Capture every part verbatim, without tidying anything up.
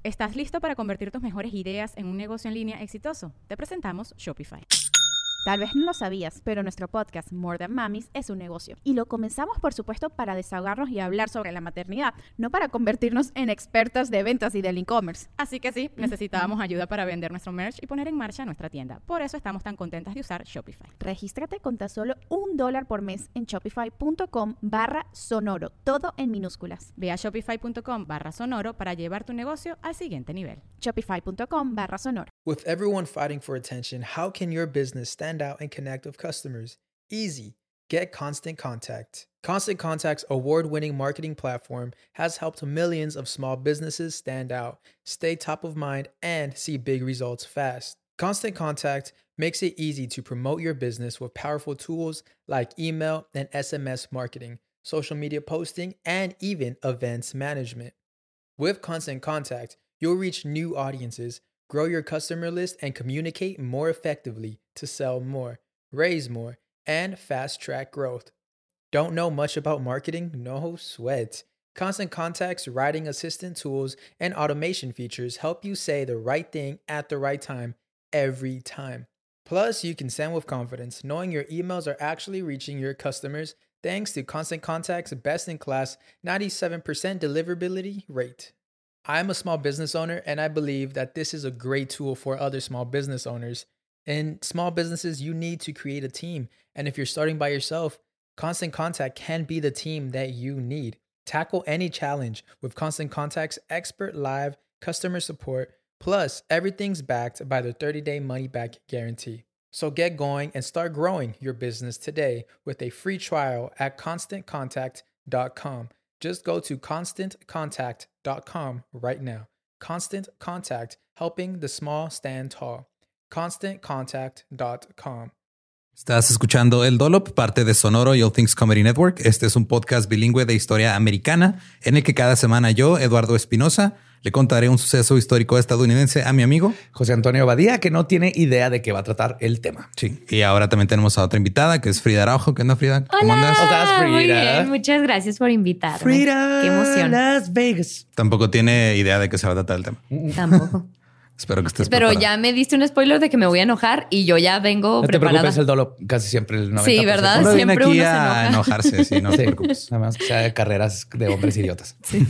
¿Estás listo para convertir tus mejores ideas en un negocio en línea exitoso? Te presentamos Shopify. Tal vez no lo sabías, pero nuestro podcast More Than Mamis es un negocio. Y lo comenzamos, por supuesto, para desahogarnos y hablar sobre la maternidad, no para convertirnos en expertas de ventas y del e-commerce. Así que sí, necesitábamos ayuda para vender nuestro merch y poner en marcha nuestra tienda. Por eso estamos tan contentas de usar Shopify. Regístrate con tan solo un dólar por mes en shopify.com barra sonoro, todo en minúsculas. Ve a shopify.com barra sonoro para llevar tu negocio al siguiente nivel. Shopify.com barra sonoro. With everyone fighting for attention, how can your business stand out and connect with customers? Easy. Get Constant Contact. Constant Contact's award-winning marketing platform has helped millions of small businesses stand out, stay top of mind, and see big results fast. Constant Contact makes it easy to promote your business with powerful tools like email and S M S marketing, social media posting, and even events management. With Constant Contact, you'll reach new audiences, grow your customer list, and communicate more effectively to sell more, raise more, and fast-track growth. Don't know much about marketing? No sweat. Constant Contact's writing assistant tools and automation features help you say the right thing at the right time every time. Plus, you can send with confidence, knowing your emails are actually reaching your customers thanks to Constant Contact's best-in-class ninety-seven percent deliverability rate. I'm a small business owner, and I believe that this is a great tool for other small business owners. In small businesses, you need to create a team. And if you're starting by yourself, Constant Contact can be the team that you need. Tackle any challenge with Constant Contact's expert live customer support. Plus, everything's backed by the thirty-day money-back guarantee. So get going and start growing your business today with a free trial at constant contact dot com. Just go to constant contact dot com right now. Constant Contact, helping the small stand tall. constant contact dot com. Estás escuchando El Dollop, parte de Sonoro y All Things Comedy Network. Este es un podcast bilingüe de historia americana en el que cada semana yo, Eduardo Espinosa, le contaré un suceso histórico estadounidense a mi amigo José Antonio Badía, que no tiene idea de qué va a tratar el tema. Sí. Y ahora también tenemos a otra invitada, que es Frida Araujo. ¿Qué onda, Frida? ¿Cómo Hola, andas? ¿Cómo estás, Frida? Muy bien, muchas gracias por invitarme. Frida, qué emoción. Las Vegas. Tampoco tiene idea de qué se va a tratar el tema. Tampoco. Espero que estés Pero preparada. ya me diste un spoiler de que me voy a enojar y yo ya vengo No te preparada. preocupes, el dolo casi siempre el noventa por ciento. Sí, ¿verdad? Uno viene Siempre aquí uno se a enoja. enojarse, sí, no te Sí, preocupes. además que sea de carreras de hombres idiotas. Sí,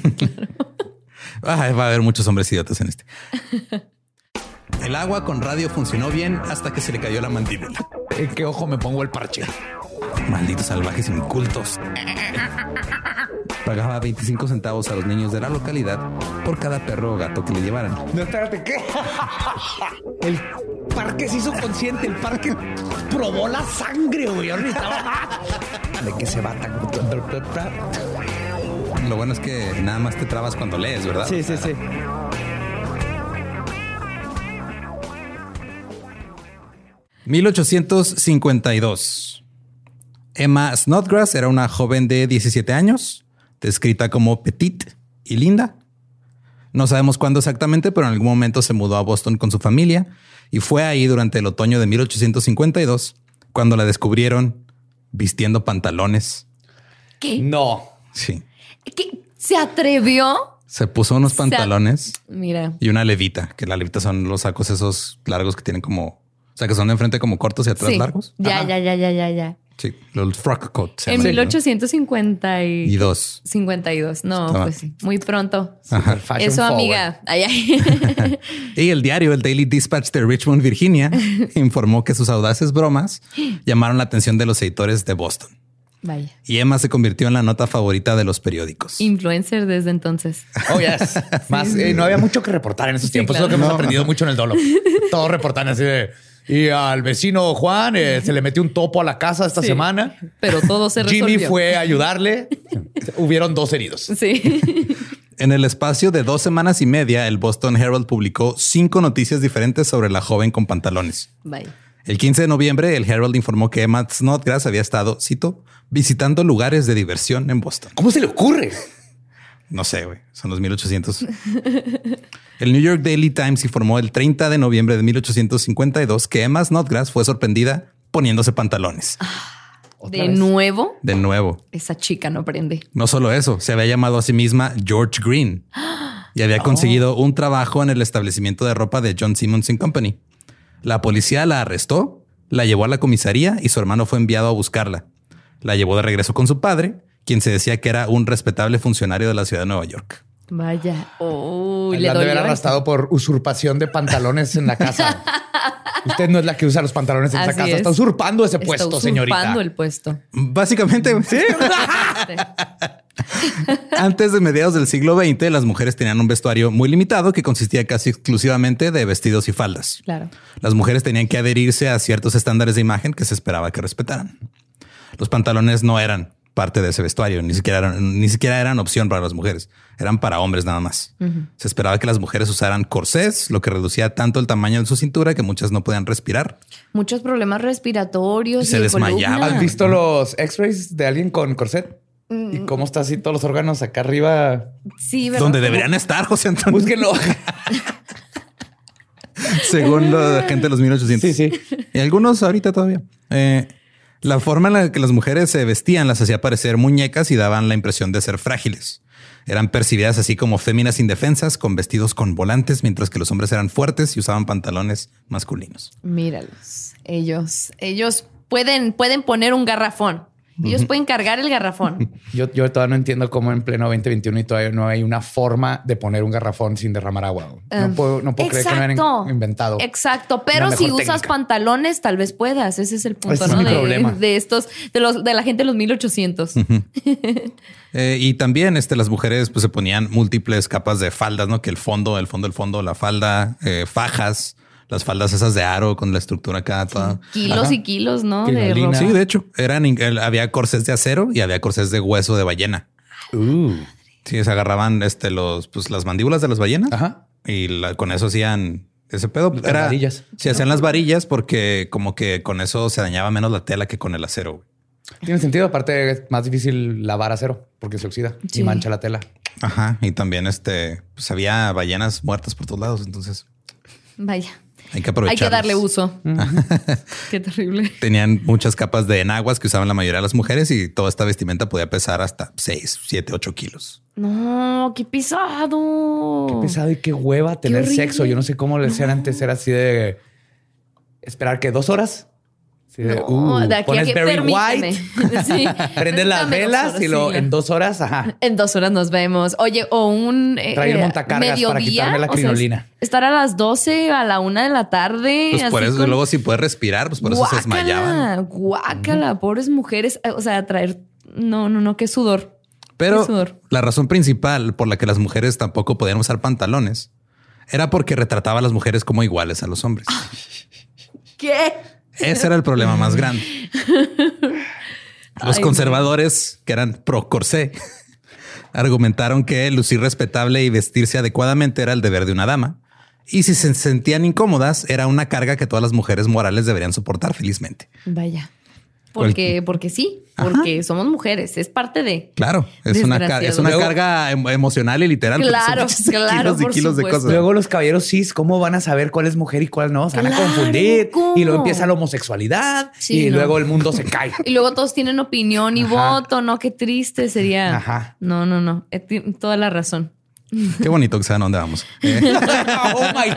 Ay, va a haber muchos hombres idiotas en este. El agua con radio funcionó bien hasta que se le cayó la mandíbula. ¿En qué ojo me pongo el parche? Malditos salvajes incultos. Pagaba veinticinco centavos a los niños de la localidad por cada perro o gato que le llevaran. No, espérate, ¿qué? El parque se hizo consciente. El parque probó la sangre, güey. Ahora necesitaba más. ¿De qué se va tan? Lo bueno es que nada más te trabas cuando lees, ¿verdad? Sí, sí, sí. mil ochocientos cincuenta y dos. Emma Snodgrass era una joven de diecisiete años, descrita como petite y linda. No sabemos cuándo exactamente, pero en algún momento se mudó a Boston con su familia y fue ahí durante el otoño de mil ochocientos cincuenta y dos cuando la descubrieron vistiendo pantalones. ¿Qué? No. Sí. ¿Qué? ¿Se atrevió? Se puso unos pantalones Mira. y una levita, que la levita son los sacos esos largos que tienen como, o sea, que son de enfrente como cortos y atrás Sí. largos. Ya, Ajá. ya, ya, ya, ya, ya. Sí, los frock coat. se En llaman, mil ochocientos cincuenta ¿no? Y dos. cincuenta y dos. No, Estaba- pues sí. Muy pronto. Ajá. Fashion Eso, forward. amiga. Ay, ay. Y el diario, el Daily Dispatch de Richmond, Virginia, informó que sus audaces bromas llamaron la atención de los editores de Boston. Vaya. Y Emma se convirtió en la nota favorita de los periódicos. Influencer desde entonces. Oh, yes. Más, eh, no había mucho que reportar en esos tiempos. claro. Es lo que hemos No. aprendido mucho en el Dolo. Todos reportan así de... Y al vecino Juan eh, se le metió un topo a la casa esta Sí. semana. Pero todo se resolvió. Jimmy fue a ayudarle. Hubieron dos heridos. Sí. En el espacio de dos semanas y media, el Boston Herald publicó cinco noticias diferentes sobre la joven con pantalones. Vaya. El quince de noviembre, el Herald informó que Emma Snodgrass había estado, cito, visitando lugares de diversión en Boston. ¿Cómo se le ocurre? No sé, güey. Son los mil ochocientos. El New York Daily Times informó el treinta de noviembre de mil ochocientos cincuenta y dos que Emma Snodgrass fue sorprendida poniéndose pantalones. ¿Otra De vez? nuevo, De nuevo. esa chica no aprende. No solo eso, se había llamado a sí misma George Green. y había conseguido oh. un trabajo en el establecimiento de ropa de John Simmons and Company. La policía la arrestó, la llevó a la comisaría y su hermano fue enviado a buscarla. La llevó de regreso con su padre, quien se decía que era un respetable funcionario de la ciudad de Nueva York. Vaya. Oh, le han de haber arrestado por usurpación de pantalones en la casa. Usted no es la que usa los pantalones en Así esa casa. es. Está usurpando ese Está puesto, usurpando señorita. Usurpando el puesto. Básicamente, sí. Antes de mediados del siglo veinte, las mujeres tenían un vestuario muy limitado que consistía casi exclusivamente de vestidos y faldas. Claro. Las mujeres tenían que adherirse a ciertos estándares de imagen que se esperaba que respetaran. Los pantalones no eran parte de ese vestuario, ni siquiera eran, ni siquiera eran opción para las mujeres, eran para hombres nada más. Uh-huh. Se esperaba que las mujeres usaran corsés, lo que reducía tanto el tamaño de su cintura que muchas no podían respirar. Muchos problemas respiratorios. Se y desmayaban. columna. ¿Has visto los x-rays de alguien con corset? Mm. ¿Y cómo está así todos los órganos acá arriba? Sí, ¿verdad? Donde deberían estar, José Antonio. Búsquenlo. Según la gente de los mil ochocientos. Sí, sí. Y algunos ahorita todavía. Eh, La forma en la que las mujeres se vestían las hacía parecer muñecas y daban la impresión de ser frágiles. Eran percibidas así como féminas indefensas con vestidos con volantes, mientras que los hombres eran fuertes y usaban pantalones masculinos. Míralos. Ellos, ellos pueden, pueden poner un garrafón. Ellos uh-huh. pueden cargar el garrafón. Yo, yo todavía no entiendo cómo en pleno veinte veintiuno y todavía no hay una forma de poner un garrafón sin derramar agua. No puedo, no puedo creer que no hayan inventado. Exacto. Pero si usas técnica. pantalones, tal vez puedas. Ese es el punto, Ese ¿no? Es mi de, problema. de estos, de los, de la gente de los mil ochocientos. Uh-huh. eh, y también este, las mujeres pues, se ponían múltiples capas de faldas, ¿no? Que el fondo, el fondo, el fondo, la falda, eh, fajas. Las faldas esas de aro con la estructura acá toda. Kilos Ajá. y kilos, ¿no? De ropa. Sí, de hecho, eran había corsés de acero y había corsés de hueso de ballena. Uh. Sí, se agarraban este, los, pues, las mandíbulas de las ballenas. Ajá. Y la, con eso hacían ese pedo. Las Era, varillas. Se hacían las varillas porque como que con eso se dañaba menos la tela que con el acero. Tiene sentido. Aparte es más difícil lavar acero porque se oxida sí. y mancha la tela. Ajá. Y también este, pues había ballenas muertas por todos lados. Entonces, vaya. Hay que aprovecharlos. Hay que darle uso. Qué terrible. Tenían muchas capas de enaguas que usaban la mayoría de las mujeres y toda esta vestimenta podía pesar hasta seis, siete, ocho kilos. No, qué pesado. Qué pesado y qué hueva tener qué sexo. Yo no sé cómo le decían no. antes. Era así de esperar que dos horas. Sí, de, no, uh, de aquí pones a que Barry permíteme. White, sí. Prendes las velas y luego en dos horas, ajá. En dos horas nos vemos. Oye, o un eh, traer montacargas mediodía, para quitarme la crinolina. O sea, estar a las doce, a la una de la tarde. Pues por eso, con... luego si puedes respirar, pues por eso guácala, se desmayaban. Guácala, uh-huh. pobres mujeres. O sea, traer, no, no, no, qué sudor. Pero qué sudor. La razón principal por la que las mujeres tampoco podían usar pantalones era porque retrataba a las mujeres como iguales a los hombres. ¿Qué? Ese era el problema más grande. Los Ay, conservadores, que eran pro corsé, argumentaron que lucir respetable y vestirse adecuadamente era el deber de una dama. Y si se sentían incómodas, era una carga que todas las mujeres morales deberían soportar felizmente. Vaya. Porque, porque sí, porque Ajá. somos mujeres, es parte de. Claro, es una, car- es una Luego, carga emocional y literal. Claro, claro. Kilos y kilos de cosas. Luego los caballeros cis, ¿cómo van a saber cuál es mujer y cuál no? Se van claro, a confundir ¿cómo? Y luego empieza la homosexualidad sí, y no. luego el mundo se cae. Y luego todos tienen opinión y Ajá. voto, ¿no? Qué triste sería. Ajá. No, no, no. Toda la razón. Qué bonito que saben dónde vamos. Eh. Oh my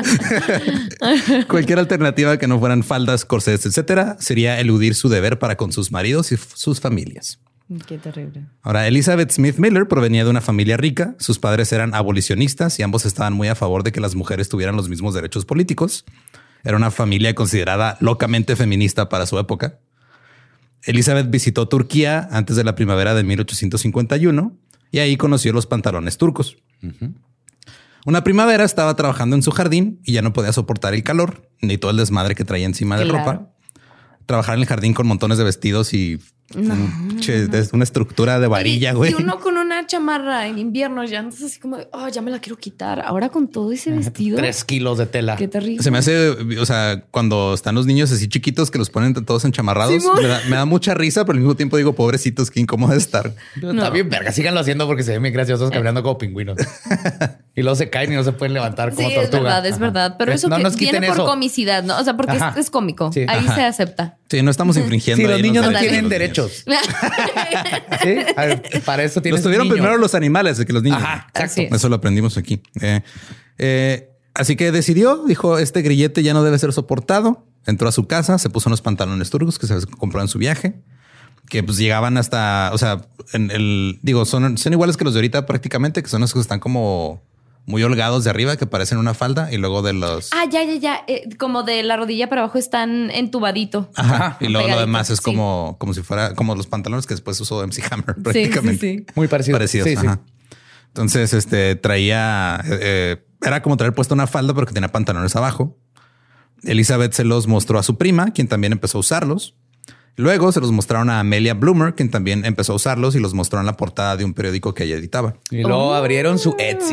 God. Cualquier alternativa que no fueran faldas, corsés, etcétera, sería eludir su deber para con sus maridos y f- sus familias. Qué terrible. Ahora, Elizabeth Smith Miller provenía de una familia rica. Sus padres eran abolicionistas y ambos estaban muy a favor de que las mujeres tuvieran los mismos derechos políticos. Era una familia considerada locamente feminista para su época. Elizabeth visitó Turquía antes de la primavera de mil ochocientos cincuenta y uno. Y ahí conoció los pantalones turcos. Uh-huh. Una primavera estaba trabajando en su jardín y ya no podía soportar el calor ni todo el desmadre que traía encima de claro. ropa. Trabajar en el jardín con montones de vestidos y no, un, che, no. una estructura de varilla, güey. Y uno con una chamarra en invierno ya no es así como, oh, ya me la quiero quitar. Ahora con todo ese vestido. Tres kilos de tela. Qué terrible. Se me hace, o sea, cuando están los niños así chiquitos que los ponen todos enchamarrados, sí, me, da, me da mucha risa, pero al mismo tiempo digo, pobrecitos, qué incómodo de estar. No. Está bien, verga, síganlo haciendo porque se ven bien graciosos caminando como pingüinos. Y luego se caen y no se pueden levantar como sí, tortuga. Es verdad, es Ajá. verdad. Pero eso no, que viene por eso. comicidad, ¿no? O sea, porque es, es cómico. Sí. Ahí Ajá. se acepta. Sí, no estamos infringiendo. Sí, los ahí niños no derechos de tienen los derechos. niños. ¿Sí? A ver, para eso tienes Los tuvieron niño. primero los animales que los niños. Ajá, Así exacto. es. Eso lo aprendimos aquí. Eh, eh, así que decidió, dijo, este grillete ya no debe ser soportado. Entró a su casa, se puso unos pantalones turcos que se compró en su viaje, que pues llegaban hasta, o sea, en el, digo, son, son iguales que los de ahorita prácticamente, que son los que están como muy holgados de arriba, que parecen una falda, y luego de los... Ah, ya, ya, ya. Eh, como de la rodilla para abajo están entubadito. Ajá. Y luego lo Pegadito, demás es sí. como, como si fuera como los pantalones que después usó M C Hammer Sí, prácticamente. sí, sí. Muy parecido. Parecidos. Sí, sí. Ajá. Entonces, este traía, eh, era como traer puesta una falda, pero que tenía pantalones abajo. Elizabeth se los mostró a su prima, quien también empezó a usarlos. Luego se los mostraron a Amelia Bloomer, quien también empezó a usarlos y los mostró en la portada de un periódico que ella editaba. Y luego abrieron su Etsy.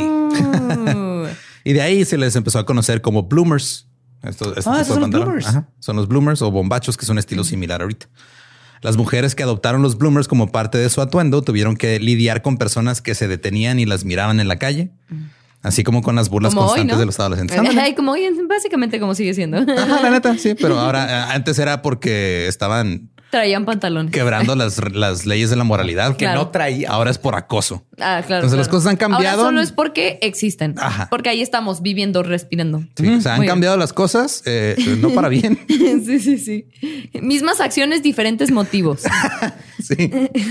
Uh, Y de ahí se les empezó a conocer como bloomers. Estos, este Ah, tipo esos de son los pantalón. bloomers. Ajá. Son los bloomers o bombachos, que es un estilo similar ahorita. Las mujeres que adoptaron los bloomers como parte de su atuendo tuvieron que lidiar con personas que se detenían y las miraban en la calle, así como con las burlas como hoy, constantes ¿no? de los adolescentes. Ándale. Ay, como hoy, básicamente como sigue siendo. Ajá, la neta, sí, pero ahora eh, antes era porque estaban Traían pantalones. quebrando las, las leyes de la moralidad. Que Claro. no traía. Ahora es por acoso. Ah, claro. Entonces, las claro. cosas han cambiado. Ahora solo es porque existen. Ajá. Porque ahí estamos viviendo, respirando. Sí, o sea, han Muy bien. cambiado las cosas, eh, no para bien. Sí, sí, sí. Mismas acciones, diferentes motivos. Sí.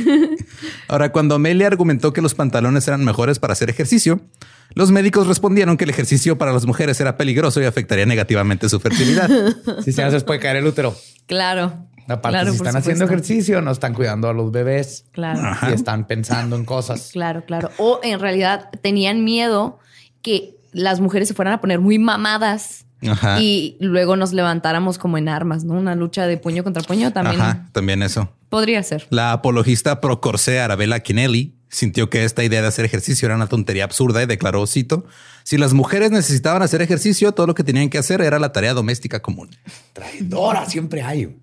Ahora, cuando Amelia argumentó que los pantalones eran mejores para hacer ejercicio, los médicos respondieron que el ejercicio para las mujeres era peligroso y afectaría negativamente su fertilidad. Si se hace, puede caer el útero. Claro. Aparte, Claro, si por están haciendo supuesto. ejercicio, no están cuidando a los bebés. Claro. Y están pensando en cosas. Claro, claro. O en realidad tenían miedo que las mujeres se fueran a poner muy mamadas Ajá. y luego nos levantáramos como en armas, ¿no? Una lucha de puño contra puño también Ajá, también eso. podría ser. La apologista pro corsé Arabella Kinelli sintió que esta idea de hacer ejercicio era una tontería absurda y declaró, cito, si las mujeres necesitaban hacer ejercicio, todo lo que tenían que hacer era la tarea doméstica común. Traidora siempre hay.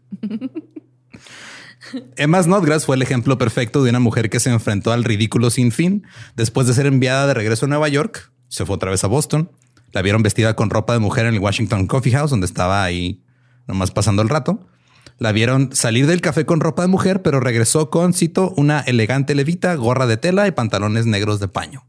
Emma Snodgrass fue el ejemplo perfecto de una mujer que se enfrentó al ridículo sin fin. Después de ser enviada de regreso a Nueva York, se fue otra vez a Boston. La vieron vestida con ropa de mujer en el Washington Coffee House, donde estaba ahí nomás pasando el rato. La vieron salir del café con ropa de mujer, pero regresó con, cito, una elegante levita, gorra de tela y pantalones negros de paño.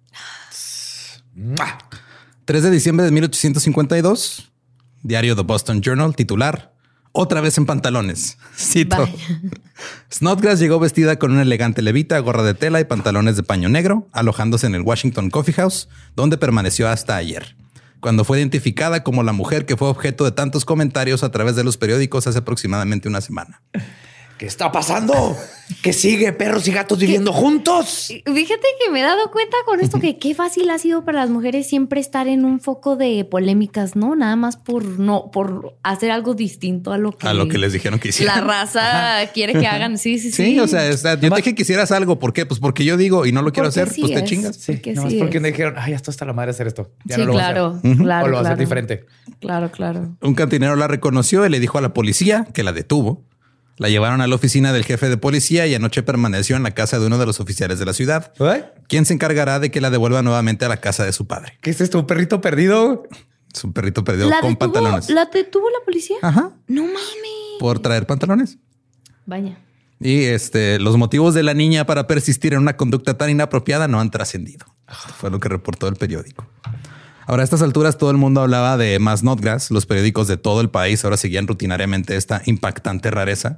¡Mua! tres de diciembre de mil ochocientos cincuenta y dos, diario The Boston Journal, titular, otra vez en pantalones. Cito. Vaya. Snodgrass llegó vestida con una elegante levita, gorra de tela y pantalones de paño negro, alojándose en el Washington Coffee House, donde permaneció hasta ayer, cuando fue identificada como la mujer que fue objeto de tantos comentarios a través de los periódicos hace aproximadamente una semana. ¿Qué está pasando? ¿Qué sigue? ¿Perros y gatos viviendo juntos? Fíjate que me he dado cuenta con esto que qué fácil ha sido para las mujeres siempre estar en un foco de polémicas, ¿no? Nada más por no, por hacer algo distinto a lo que, A lo que les dijeron que la hicieran. raza quiere que hagan. Sí, sí, sí. Sí, o sea, es- yo te dije que hicieras algo. ¿Por qué? Pues porque yo digo y no lo quiero Porque hacer, sí pues te es. chingas. Sí, Porque no, sí es porque es. me dijeron, ay, esto está la madre hacer esto. Ya Sí, no lo voy a claro, hacer. claro, O lo voy a hacer claro. diferente. Claro, claro. Un cantinero la reconoció y le dijo a la policía que la detuvo. La llevaron a la oficina del jefe de policía y anoche permaneció en la casa de uno de los oficiales de la ciudad, ¿Eh? quien se encargará de que la devuelva nuevamente a la casa de su padre. ¿Qué es esto? ¿Un perrito perdido? Es un perrito perdido ¿La con detuvo, pantalones. ¿La detuvo la policía? Ajá. No mames. Por traer pantalones. Vaya. Y este, los motivos de la niña para persistir en una conducta tan inapropiada no han trascendido. Esto fue lo que reportó el periódico. Ahora, a estas alturas, todo el mundo hablaba de Emma Snodgrass. Los periódicos de todo el país ahora seguían rutinariamente esta impactante rareza.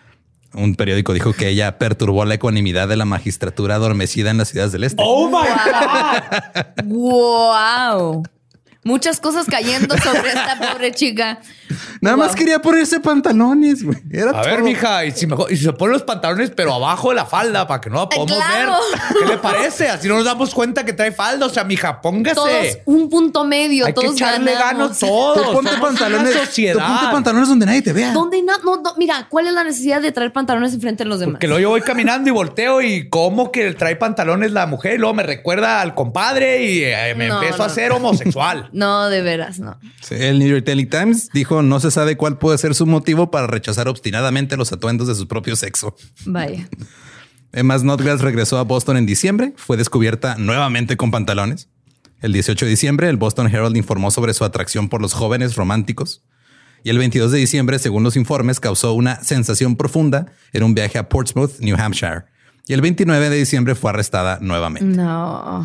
Un periódico dijo que ella perturbó la ecuanimidad de la magistratura adormecida en las ciudades del este. ¡Oh, my God! Wow. Muchas cosas cayendo sobre esta pobre chica. Nada más Wow. quería ponerse pantalones, güey. Era A ver, todo. mija, y si, mejor, y si se ponen los pantalones, pero abajo de la falda para que no la podamos claro. ver. ¿Qué le parece? Así no nos damos cuenta que trae falda. O sea, mija, póngase. Todos un punto medio. Hay que todos echarle ganamos. ganas todos. Tú ponte Somos pantalones. una Tú sociedad. ponte pantalones donde nadie te vea. ¿Dónde no, no, no? Mira, ¿cuál es la necesidad de traer pantalones enfrente de los demás? Que luego yo voy caminando y volteo y como que trae pantalones la mujer y luego me recuerda al compadre y eh, me No, empiezo no. a ser homosexual. No, de veras, no. Sí, el New York Daily Times dijo no se sabe cuál puede ser su motivo para rechazar obstinadamente los atuendos de su propio sexo. Vaya. Emma Snodgrass regresó a Boston en diciembre. Fue descubierta nuevamente con pantalones. El dieciocho de diciembre, el Boston Herald informó sobre su atracción por los jóvenes románticos Y el veintidós de diciembre, según los informes, causó una sensación profunda en un viaje a Portsmouth, New Hampshire. Y el veintinueve de diciembre fue arrestada nuevamente. No.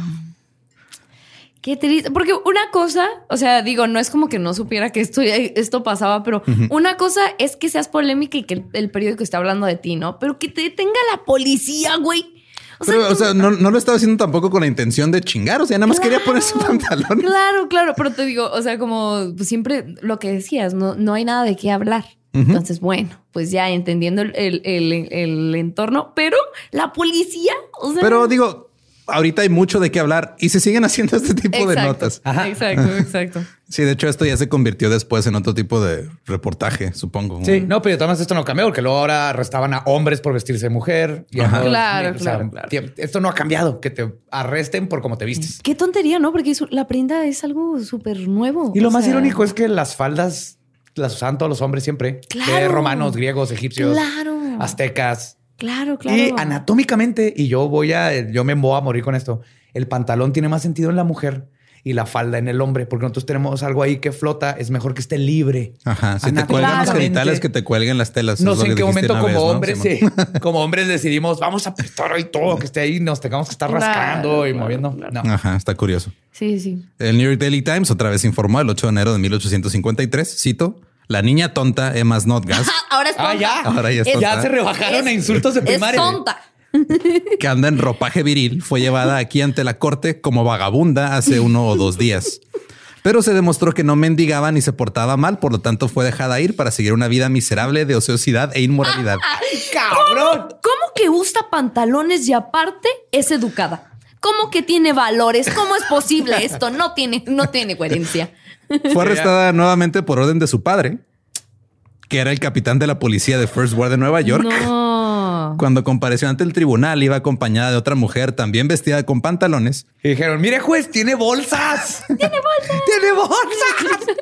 Qué triste. Porque una cosa, o sea, digo, no es como que no supiera que esto, esto pasaba, pero uh-huh. una cosa es que seas polémica y que el, el periódico esté hablando de ti, ¿no? Pero que te detenga la policía, güey. O pero, sea, o sea no, no lo estaba haciendo tampoco con la intención de chingar. O sea, nada más claro, quería poner su pantalón. Claro, claro. Pero te digo, o sea, como pues, siempre lo que decías, no, no hay nada de qué hablar. Uh-huh. Entonces, bueno, pues ya entendiendo el, el, el, el entorno, pero la policía, o sea... Pero digo, ahorita hay mucho de qué hablar y se siguen haciendo este tipo exacto, de notas. Ajá. Exacto, exacto. Sí, de hecho, esto ya se convirtió después en otro tipo de reportaje, supongo. Sí, no, pero además esto no cambió, porque luego ahora arrestaban a hombres por vestirse de mujer. Y Ajá. no, claro, o sea, claro, claro. Esto no ha cambiado, que te arresten por cómo te vistes. Qué tontería, ¿no? Porque eso, la prenda es algo súper nuevo. Y lo o más sea... irónico es que las faldas las usaban todos los hombres siempre. Claro. De romanos, griegos, egipcios, claro. aztecas. Claro, claro. Y anatómicamente, y yo voy a, yo me voy a morir con esto. El pantalón tiene más sentido en la mujer y la falda en el hombre, porque nosotros tenemos algo ahí que flota. Es mejor que esté libre. Ajá. Si te cuelgan los genitales, que te cuelguen las telas. No sé en qué momento como vez, hombres, ¿no? sí, como hombres decidimos vamos a apretar ahí todo que esté ahí, nos tengamos que estar claro, rascando y claro, moviendo. Claro. No. Ajá, está curioso. Sí, sí. El New York Daily Times otra vez informó el ocho de enero de mil ochocientos cincuenta y tres, cito, la niña tonta Emma Snodgrass. Ahora es tonta. Ah, ya. Ahora ya es Es- tonta. Ya se rebajaron Es- a insultos de primaria. Es tonta. Que anda en ropaje viril, fue llevada aquí ante la corte como vagabunda hace uno o dos días. Pero se demostró que no mendigaba ni se portaba mal, por lo tanto fue dejada ir para seguir una vida miserable de ociosidad e inmoralidad. ¡Cabrón! ¿Cómo que usa pantalones y aparte es educada? ¿Cómo que tiene valores? ¿Cómo es posible esto? No tiene, no tiene coherencia. Fue arrestada nuevamente por orden de su padre, que era el capitán de la policía de First Ward de Nueva York. No. Cuando compareció ante el tribunal, iba acompañada de otra mujer también vestida con pantalones. Y dijeron, mire juez, tiene bolsas. Tiene bolsas. Tiene bolsas.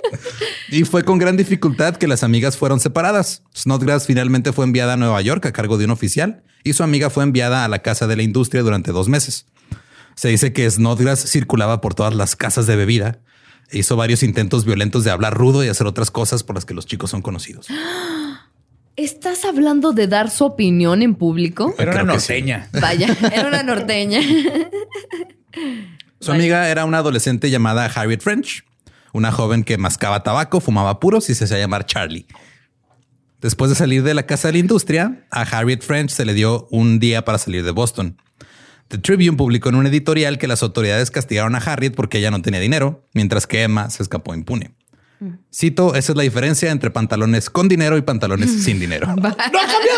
Y fue con gran dificultad que las amigas fueron separadas. Snodgrass finalmente fue enviada a Nueva York a cargo de un oficial y su amiga fue enviada a la casa de la industria durante dos meses. Se dice que Snodgrass circulaba por todas las casas de bebida. E hizo varios intentos violentos de hablar rudo y hacer otras cosas por las que los chicos son conocidos. ¿Estás hablando de dar su opinión en público? Era una Creo que sí. norteña. Vaya, era una norteña. Su amiga era una adolescente llamada Harriet French, una joven que mascaba tabaco, fumaba puros y se hacía llamar Charlie. Después de salir de la casa de la industria, a Harriet French se le dio un día para salir de Boston. The Tribune publicó en un editorial que las autoridades castigaron a Harriet porque ella no tenía dinero, mientras que Emma se escapó impune. Cito, esa es la diferencia entre pantalones con dinero y pantalones sin dinero. ¡No ha cambiado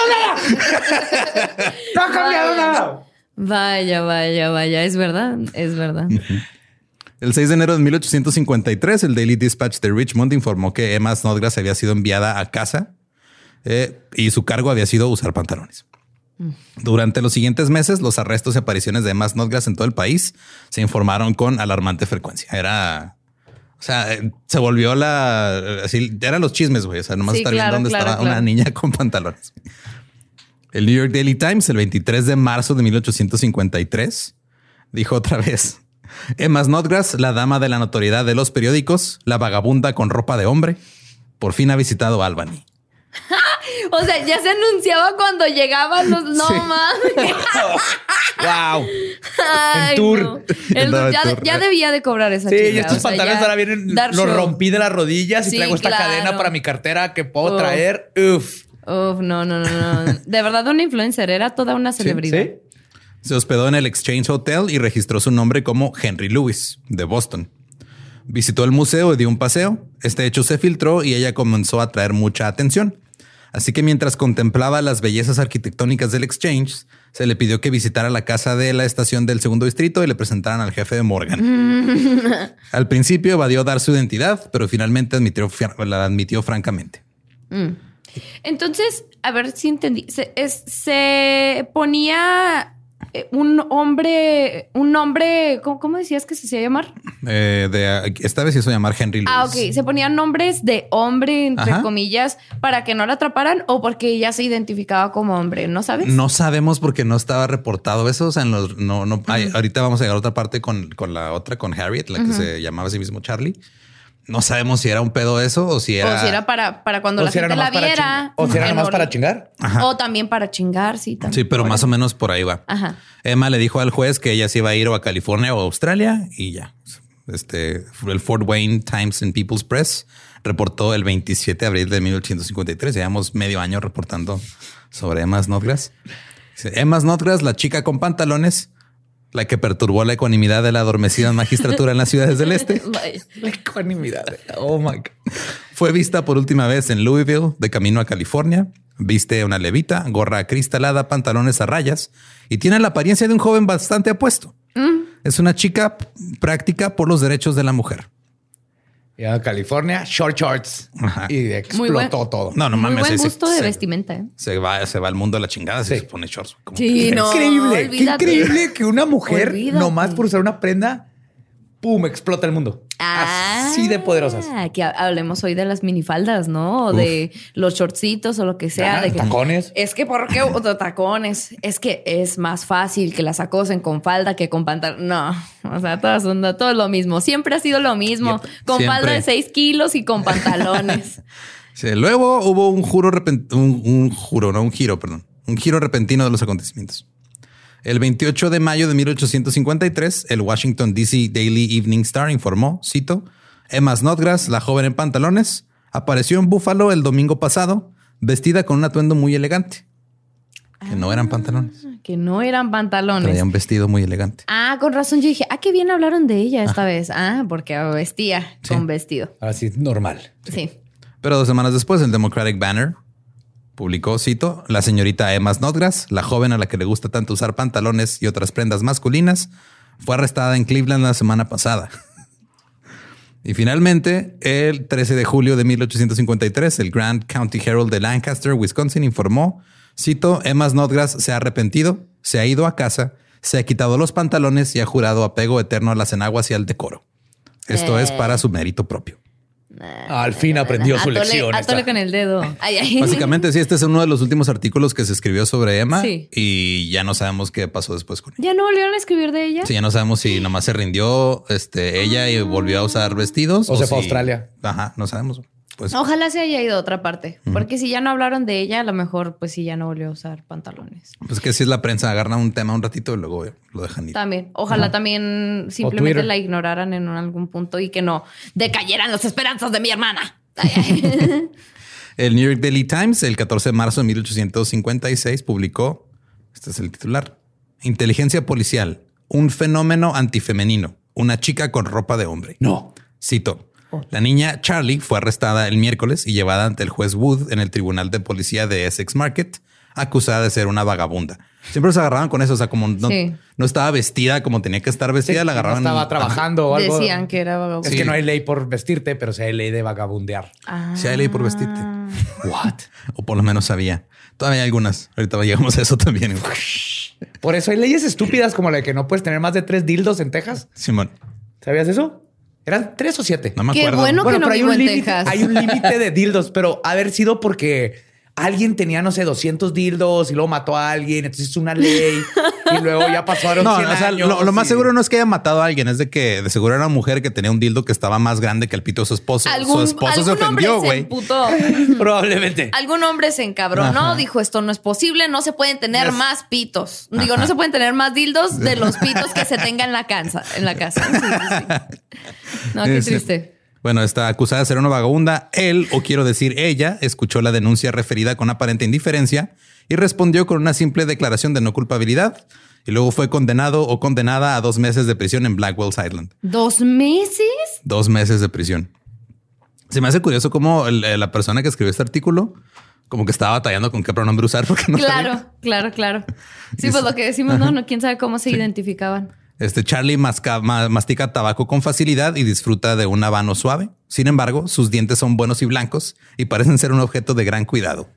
nada! ¡No ha cambiado nada! Vaya, vaya, vaya. Es verdad, es verdad. El seis de enero de mil ochocientos cincuenta y tres, el Daily Dispatch de Richmond informó que Emma Snodgrass había sido enviada a casa eh, y su cargo había sido usar pantalones. Durante los siguientes meses, los arrestos y apariciones de Emma Snodgrass en todo el país se informaron con alarmante frecuencia. Era, o sea, eh, se volvió la, así, eran los chismes, güey. O sea, nomás Sí, estar claro, viendo dónde claro, estaba claro. una niña con pantalones. El New York Daily Times, el veintitrés de marzo de mil ochocientos cincuenta y tres, dijo otra vez: Emma Snodgrass, la dama de la notoriedad de los periódicos, la vagabunda con ropa de hombre, por fin ha visitado Albany. O sea, ya se anunciaba cuando llegaban los... No Sí. mames. ¡Wow! Ay, tour. no. El- Andaba en ya, tour. ya debía de cobrar esa Sí, chica. y estos o sea, pantalones ya ahora vienen, dar los show. rompí de las rodillas Sí, y traigo esta claro. cadena para mi cartera que puedo Uf. traer. Uf. Uf, no, no, no, no. De verdad, una influencer. Era toda una celebridad. ¿Sí? Se hospedó en el Exchange Hotel y registró su nombre como Henry Lewis, de Boston. Visitó el museo y dio un paseo. Este hecho se filtró y ella comenzó a atraer mucha atención. Así que mientras contemplaba las bellezas arquitectónicas del Exchange, se le pidió que visitara la casa de la estación del segundo distrito y le presentaran al jefe de Morgan. Al principio evadió dar su identidad, pero finalmente admitió, la admitió francamente. Mm. Entonces, a ver si entendí. Se, es- se ponía eh, un hombre, un nombre, ¿cómo, cómo decías que se hacía llamar? Eh, de, esta vez se hizo llamar Henry Lewis. Ah, ok. Se ponían nombres de hombre, entre Ajá. comillas, para que no la atraparan o porque ella se identificaba como hombre, ¿no sabes? No sabemos porque no estaba reportado eso. O sea, en los, no, no, hay- ahorita vamos a llegar a otra parte con, con la otra, con Harriet, la que se llamaba a sí mismo Charlie. No sabemos si era un pedo eso o si era... O si era para, para cuando O la si era gente la nomás para viera. chingar. O si era en nomás orden. para chingar. Ajá. O también para chingar, sí. También. Sí, pero más o menos por ahí va. Ajá. Emma le dijo al juez que ella se iba a ir o a California o a Australia y ya. Este, el Fort Wayne Times and People's Press reportó el veintisiete de abril de mil ochocientos cincuenta y tres. Llevamos medio año reportando sobre Emma Snodgrass. Emma Snodgrass, la chica con pantalones, la que perturbó la ecuanimidad de la adormecida magistratura en las ciudades del este. La ecuanimidad. Oh my God. Fue vista por última vez en Louisville, de camino a California. Viste una levita, gorra acristalada, pantalones a rayas y tiene la apariencia de un joven bastante apuesto. Mm. Es una chica práctica por los derechos de la mujer. Ya a California, short shorts. Ajá. Y explotó buen- todo. No, no Muy mames. buen sí, gusto se, de se- vestimenta. ¿eh? Se va, se va al mundo a la chingada. Se Sí. pone shorts. Como Sí, que- no. Increíble. Qué olvídate. increíble que una mujer, Olvídate. nomás por usar una prenda, pum, explota el mundo. Así de poderosas. Ah, que ha- hablemos hoy de las minifaldas, ¿no? O de los shortcitos o lo que sea. Ah, de que- tacones. Es que, ¿por qué o de tacones? Es que es más fácil que las acosen con falda que con pantalón. No, o sea, todas son, todo es lo mismo. Siempre ha sido lo mismo. Yep. Con Siempre. falda de seis kilos y con pantalones. Sí, luego hubo un juro repent- un, un juro, no un giro, perdón, un giro repentino de los acontecimientos. El veintiocho de mayo de mil ochocientos cincuenta y tres, el Washington D C Daily Evening Star informó, cito, Emma Snodgrass, la joven en pantalones, apareció en Buffalo el domingo pasado, vestida con un atuendo muy elegante. Que no eran pantalones, Que no eran pantalones. traía un vestido muy elegante. Ah, con razón. Yo dije, ah, qué bien hablaron de ella esta vez. Ah, porque vestía Sí. con vestido. Ahora sí, normal. Sí. Pero dos semanas después, el Democratic Banner publicó, cito, la señorita Emma Snodgrass, la joven a la que le gusta tanto usar pantalones y otras prendas masculinas, fue arrestada en Cleveland la semana pasada. Y finalmente, el trece de julio de mil ochocientos cincuenta y tres, el Grand County Herald de Lancaster, Wisconsin, informó, cito, Emma Snodgrass se ha arrepentido, se ha ido a casa, se ha quitado los pantalones y ha jurado apego eterno a las enaguas y al decoro. Esto Eh. es para su mérito propio. Al fin aprendió su Atole- lección. atole esta. con el dedo. Ay, ay. Básicamente, sí, este es uno de los últimos artículos que se escribió sobre Emma Sí. y ya no sabemos qué pasó después con ella. ¿Ya no volvieron a escribir de ella? Sí, ya no sabemos si nomás se rindió este, ella y volvió a usar vestidos. O se fue a si- Australia. Ajá, no sabemos. Pues Ojalá se haya ido a otra parte. Porque si ya no hablaron de ella, a lo mejor pues sí ya no volvió a usar pantalones. pues que si es la prensa, agarra un tema un ratito y luego lo dejan ir. También. Ojalá también simplemente Twitter. la ignoraran en algún punto y que no decayeran las esperanzas de mi hermana. Ay, ay. El New York Daily Times, el catorce de marzo de mil ochocientos cincuenta y seis, publicó, este es el titular, Inteligencia policial, un fenómeno antifemenino, una chica con ropa de hombre. No. Cito. La niña Charlie fue arrestada el miércoles y llevada ante el juez Wood en el Tribunal de Policía de Essex Market, acusada de ser una vagabunda. Siempre se agarraban con eso. O sea, como no, Sí. no estaba vestida como tenía que estar vestida, Sí, la agarraban. no estaba trabajando o algo. Decían que era vagabundo. Es Sí. que no hay ley por vestirte, pero sí hay ley de vagabundear. Ah. Sí hay ley por vestirte. What? O por lo menos sabía. Todavía hay algunas. Ahorita llegamos a eso también. Por eso hay leyes estúpidas como la de que no puedes tener más de tres dildos en Texas. Simón, ¿Sabías eso? ¿Eran tres o siete? no me Qué acuerdo. bueno. que no pero hay vivo un en límite. Texas. Hay un límite de dildos, pero haber sido porque alguien tenía, no sé, doscientos dildos y luego mató a alguien. Entonces es una ley y luego ya pasaron No, cien o sea, años lo, lo más y- seguro no es que haya matado a alguien, es de que de seguro era una mujer que tenía un dildo que estaba más grande que el pito de su esposo. Algún, su esposo se algún hombre ofendió, se güey. emputó. Probablemente. Algún hombre se encabronó, Ajá. dijo esto no es posible, no se pueden tener Yes. más pitos. Digo, Ajá. no se pueden tener más dildos de los pitos que se tenga en la casa. En la casa. Sí, sí, sí. No, qué Sí. triste. Bueno, está acusada de ser una vagabunda. Él, o quiero decir ella, escuchó la denuncia referida con aparente indiferencia y respondió con una simple declaración de no culpabilidad. Y luego fue condenado o condenada a dos meses de prisión en Blackwell's Island. ¿Dos meses? Dos meses de prisión. Se me hace curioso cómo el- la persona que escribió este artículo como que estaba batallando con qué pronombre usar porque no Claro, sabía. claro, claro. Sí, pues lo que decimos, no, no, quién sabe cómo se identificaban. Este Charlie masca- ma- mastica tabaco con facilidad y disfruta de un habano suave. Sin embargo, sus dientes son buenos y blancos y parecen ser un objeto de gran cuidado.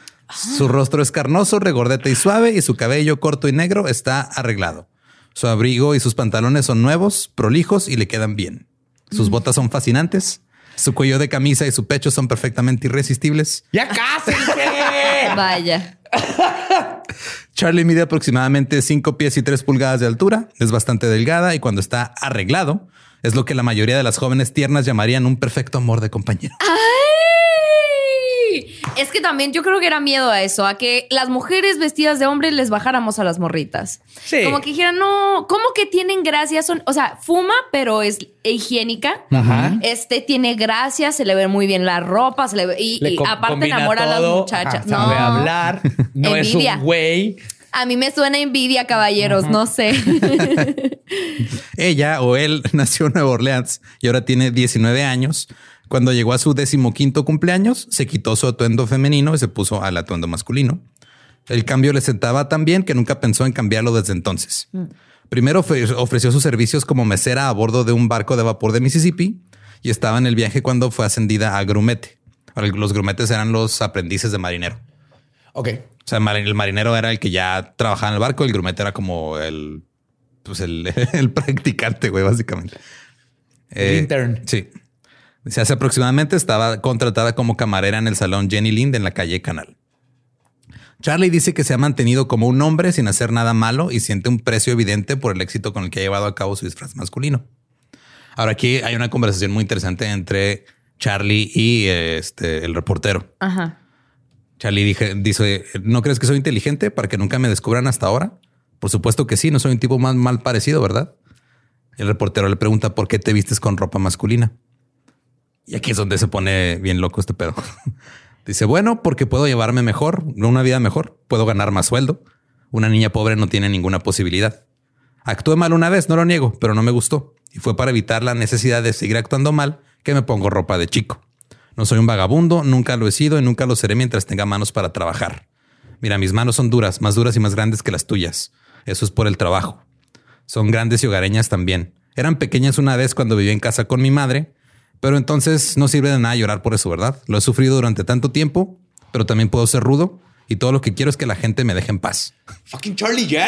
Su rostro es carnoso, regordete y suave y su cabello corto y negro está arreglado. Su abrigo y sus pantalones son nuevos, prolijos y le quedan bien. Sus botas son fascinantes. Su cuello de camisa y su pecho son perfectamente irresistibles. ¡Ya cásense! Vaya. Charlie mide aproximadamente cinco pies y tres pulgadas de altura. Es bastante delgada y cuando está arreglado es lo que la mayoría de las jóvenes tiernas llamarían un perfecto amor de compañero. ¡Ay! Es que también yo creo que era miedo a eso, a que las mujeres vestidas de hombre les bajáramos a las morritas. Sí. Como que dijeran, no, ¿cómo que tienen gracia? Son, o sea, fuma, pero es higiénica. Ajá. Este tiene gracia, se le ve muy bien la ropa, se le ve, y, Le y com- aparte combina enamora a las todo. muchachas. Ajá, sabe no. hablar. No Envidia. es un güey. A mí me suena envidia, caballeros, no sé. Ella o él nació en Nueva Orleans y ahora tiene diecinueve años. Cuando llegó a su decimoquinto cumpleaños, se quitó su atuendo femenino y se puso al atuendo masculino. El cambio le sentaba tan bien que nunca pensó en cambiarlo desde entonces. Mm. Primero ofre- ofreció sus servicios como mesera a bordo de un barco de vapor de Mississippi y estaba en el viaje cuando fue ascendida a grumete. Ahora, los grumetes eran los aprendices de marinero. Ok. O sea, el marinero era el que ya trabajaba en el barco, el grumete era como el, pues el, el practicante, güey, básicamente. El eh, intern. Sí. Dice, hace aproximadamente estaba contratada como camarera en el salón Jenny Lind en la calle Canal. Charlie dice que se ha mantenido como un hombre sin hacer nada malo y siente un precio evidente por el éxito con el que ha llevado a cabo su disfraz masculino. Ahora aquí hay una conversación muy interesante entre Charlie y este, el reportero. Ajá. Charlie dije, dice, ¿no crees que soy inteligente para que nunca me descubran hasta ahora? Por supuesto que sí, no soy un tipo más mal parecido, ¿verdad? El reportero le pregunta por qué te vistes con ropa masculina. Y aquí es donde se pone bien loco este pedo. Dice, bueno, porque puedo llevarme mejor, una vida mejor, puedo ganar más sueldo. Una niña pobre no tiene ninguna posibilidad. Actué mal una vez, no lo niego, pero no me gustó. Y fue para evitar la necesidad de seguir actuando mal que me pongo ropa de chico. No soy un vagabundo, nunca lo he sido y nunca lo seré mientras tenga manos para trabajar. Mira, mis manos son duras, más duras y más grandes que las tuyas. Eso es por el trabajo. Son grandes y hogareñas también. Eran pequeñas una vez cuando viví en casa con mi madre, pero entonces no sirve de nada llorar por eso, ¿verdad? Lo he sufrido durante tanto tiempo, pero también puedo ser rudo y todo lo que quiero es que la gente me deje en paz. Fucking Charlie, yes.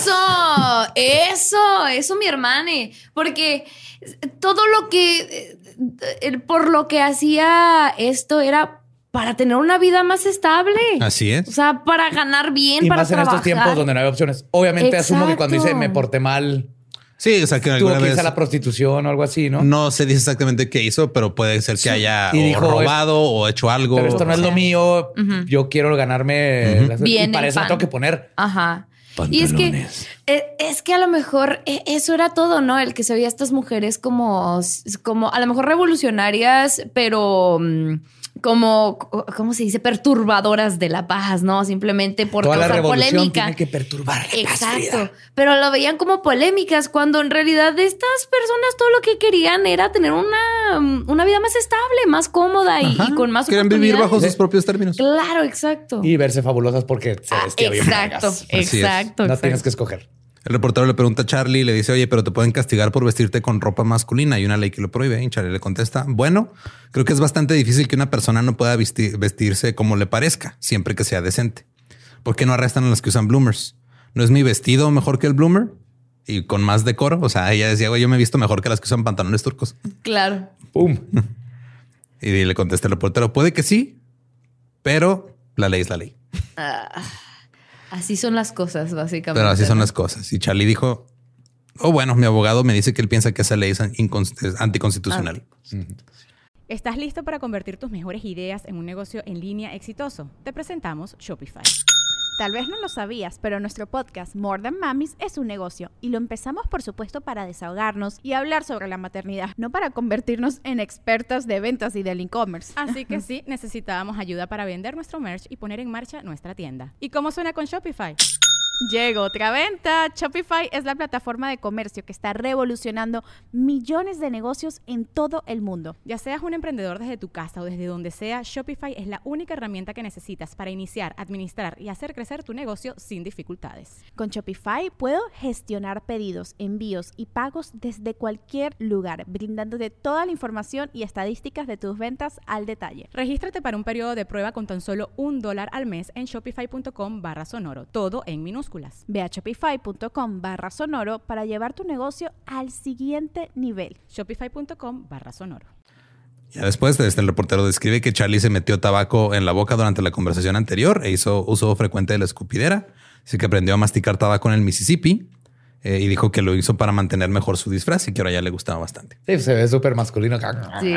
Eso, eso, eso, mi hermane. Porque todo lo que, por lo que hacía esto era para tener una vida más estable. Así es. O sea, para ganar bien, y para más trabajar. en estos tiempos donde no hay opciones. Obviamente Exacto. asumo que cuando dice me porté mal, sí, o sea, que tuvo alguna que irse vez a la prostitución o algo así, ¿no? no se dice exactamente qué hizo, pero puede ser que Sí. haya Y o dijo, robado o hecho algo. Pero esto no es lo mío. Ujú. Yo quiero ganarme las- Bien y para el eso me pan. tengo que poner. Ajá. Y es que, eh, es que a lo mejor eh, eso era todo, ¿no? El que se veía a estas mujeres como, como a lo mejor revolucionarias, pero mm, como, ¿cómo se dice? Perturbadoras de la paz, ¿no? Simplemente por Toda la causar revolución polémica. tiene que perturbar la paz, Exacto. Frida. Pero lo veían como polémicas cuando en realidad estas personas todo lo que querían era tener una, una vida más estable, más cómoda y, Ajá. y con más Quieren vivir bajo oportunidades. sus propios términos. Claro, exacto. Y verse fabulosas porque se Ah, vestía bien exacto, vergas. es. exacto, No exacto. tienes que escoger. El reportero le pregunta a Charlie y le dice, oye, pero te pueden castigar por vestirte con ropa masculina. Hay una ley que lo prohíbe. Y Charlie le contesta, bueno, creo que es bastante difícil que una persona no pueda vestir, vestirse como le parezca, siempre que sea decente. ¿Por qué no arrestan a los que usan bloomers? ¿No es mi vestido mejor que el bloomer? Y con más decoro. O sea, ella decía, güey, yo me he visto mejor que las que usan pantalones turcos. Claro. ¡Pum! Y le contesta el reportero, puede que sí, pero la ley es la ley. Ah, así son las cosas, básicamente. Pero así son ¿no? las cosas. Y Charlie dijo, oh, bueno, mi abogado me dice que él piensa que esa ley es incons- es anticonstitucional. ¿Estás listo para convertir tus mejores ideas en un negocio en línea exitoso? Te presentamos Shopify. Tal vez no lo sabías, pero nuestro podcast More Than Mamis es un negocio y lo empezamos por supuesto para desahogarnos y hablar sobre la maternidad, no para convertirnos en expertas de ventas y del e-commerce. Así que sí, necesitábamos ayuda para vender nuestro merch y poner en marcha nuestra tienda. ¿Y cómo suena con Shopify? Llegó otra venta. Shopify es la plataforma de comercio que está revolucionando millones de negocios en todo el mundo. Ya seas un emprendedor desde tu casa o desde donde sea, Shopify es la única herramienta que necesitas para iniciar, administrar y hacer crecer tu negocio sin dificultades. Con Shopify puedo gestionar pedidos, envíos y pagos desde cualquier lugar, brindándote toda la información y estadísticas de tus ventas al detalle. Regístrate para un periodo de prueba con tan solo un dólar al mes en shopify.com barra sonoro, todo en minúsculas. Ve a shopify.com barra sonoro para llevar tu negocio al siguiente nivel. Shopify.com barra sonoro. Ya después, este, el reportero describe que Charlie se metió tabaco en la boca durante la conversación anterior e hizo uso frecuente de la escupidera. Así que aprendió a masticar tabaco en el Mississippi eh, y dijo que lo hizo para mantener mejor su disfraz y que ahora ya le gustaba bastante. Sí, se ve súper masculino. Sí.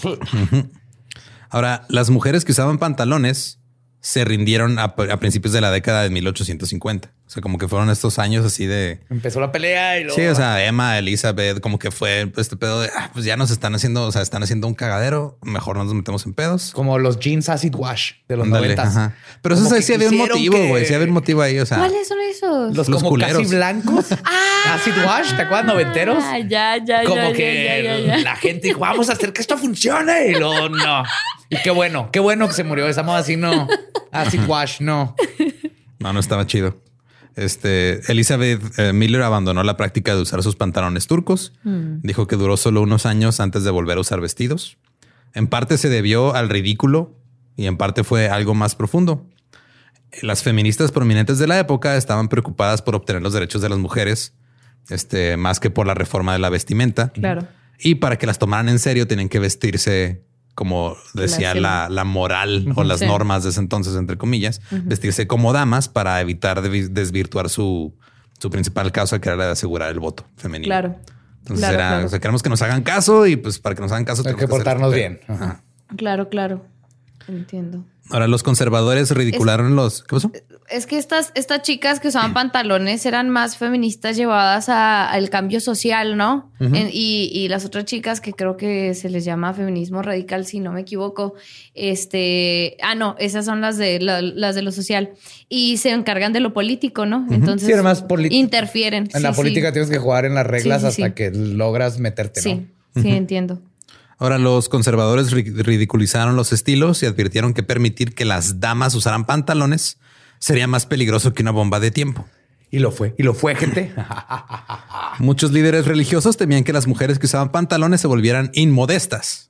Ahora, las mujeres que usaban pantalones se rindieron a, a principios de la década de mil ochocientos cincuenta. O sea, como que fueron estos años así de... Empezó la pelea y luego... Sí, o sea, Emma, Elizabeth, como que fue este pedo de... Ah, pues ya nos están haciendo, o sea, están haciendo un cagadero. Mejor nos metemos en pedos. Como los jeans acid wash de los Ándale, noventas. ajá. Pero Como eso que sí había un quisieron motivo, que- güey. Sí había un motivo ahí, o sea... ¿Cuáles son esos? Los, Los como culeros. casi blancos. Acid wash, ¿te acuerdas? Noventeros. Ah, ya, ya, Como ya, que ya, ya, ya, ya. la gente dijo, vamos a hacer que esto funcione. Y luego no. Y qué bueno, qué bueno que se murió esa moda así, no. Acid wash, no. No, no estaba chido. Este, Elizabeth eh, Miller abandonó la práctica de usar sus pantalones turcos. Mm. Dijo que duró solo unos años antes de volver a usar vestidos. En parte se debió al ridículo y en parte fue algo más profundo. Las feministas prominentes de la época estaban preocupadas por obtener los derechos de las mujeres, este, más que por la reforma de la vestimenta. Claro. Y para que las tomaran en serio, tenían que vestirse como decía la, la, la moral o las sí. normas de ese entonces, entre comillas, uh-huh. vestirse como damas para evitar de, desvirtuar su, su principal causa, que era la de asegurar el voto femenino. Claro. Entonces claro, era, claro. o sea, queremos que nos hagan caso y pues para que nos hagan caso hay que portarnos bien. Ajá. Claro, claro. Entiendo. Ahora los conservadores ridicularon es, los... ¿Qué pasó? Es que estas, estas chicas que usaban pantalones eran más feministas llevadas al cambio social, ¿no? Uh-huh. En, y, y las otras chicas que creo que se les llama feminismo radical, si no me equivoco. Este, ah, no, esas son las de la, las de lo social. Y se encargan de lo político, ¿no? Uh-huh. Entonces sí, además, interfieren. En sí, la política sí. tienes que jugar en las reglas sí, sí, hasta sí. que logras meterte, sí, ¿no? Sí, sí, uh-huh. entiendo. Ahora, los conservadores ridiculizaron los estilos y advirtieron que permitir que las damas usaran pantalones sería más peligroso que una bomba de tiempo. Y lo fue. Y lo fue, gente. Muchos líderes religiosos temían que las mujeres que usaban pantalones se volvieran inmodestas.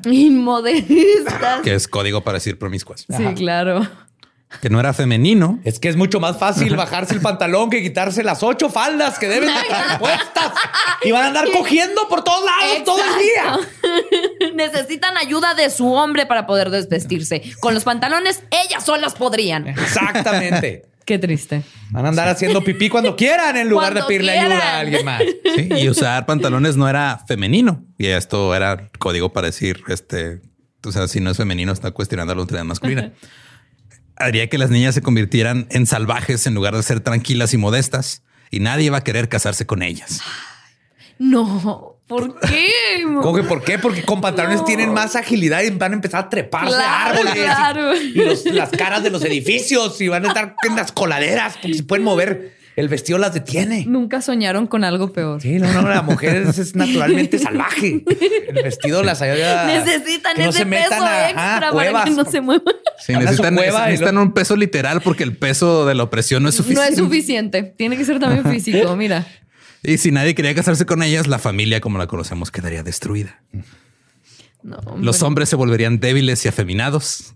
Inmodestas. Que es código para decir promiscuas. Sí, Ajá. claro. Que no era femenino. Es que es mucho más fácil bajarse el pantalón que quitarse las ocho faldas que deben estar puestas. Y van a andar cogiendo por todos lados Exacto. todo el día. Necesitan ayuda de su hombre para poder desvestirse. Con los pantalones, ellas solas podrían. Exactamente. Qué triste. Van a andar haciendo pipí cuando quieran en lugar cuando de pedirle quieran. ayuda a alguien más. Sí, y usar pantalones no era femenino. Y esto era código para decir, este, o sea, si no es femenino, está cuestionando la autoridad masculina. Haría que las niñas se convirtieran en salvajes en lugar de ser tranquilas y modestas. Y nadie va a querer casarse con ellas. No, ¿por qué? ¿Cómo que por qué? Porque con pantalones no. tienen más agilidad y van a empezar a treparse claro, a árboles. Claro. Y, y los, las caras de los edificios y van a estar en las coladeras porque se pueden mover. El vestido las detiene. Nunca soñaron con algo peor. Sí, no, no, la mujer es, es naturalmente salvaje. El vestido las ayuda. Necesitan que no ese se metan peso a, extra ajá, para cuevas. que no se muevan. Sí, necesitan, necesitan un peso literal porque el peso de la opresión no es suficiente. No es suficiente. Tiene que ser también físico, mira. Y si nadie quería casarse con ellas, la familia como la conocemos quedaría destruida. No, Los hombres se volverían débiles y afeminados.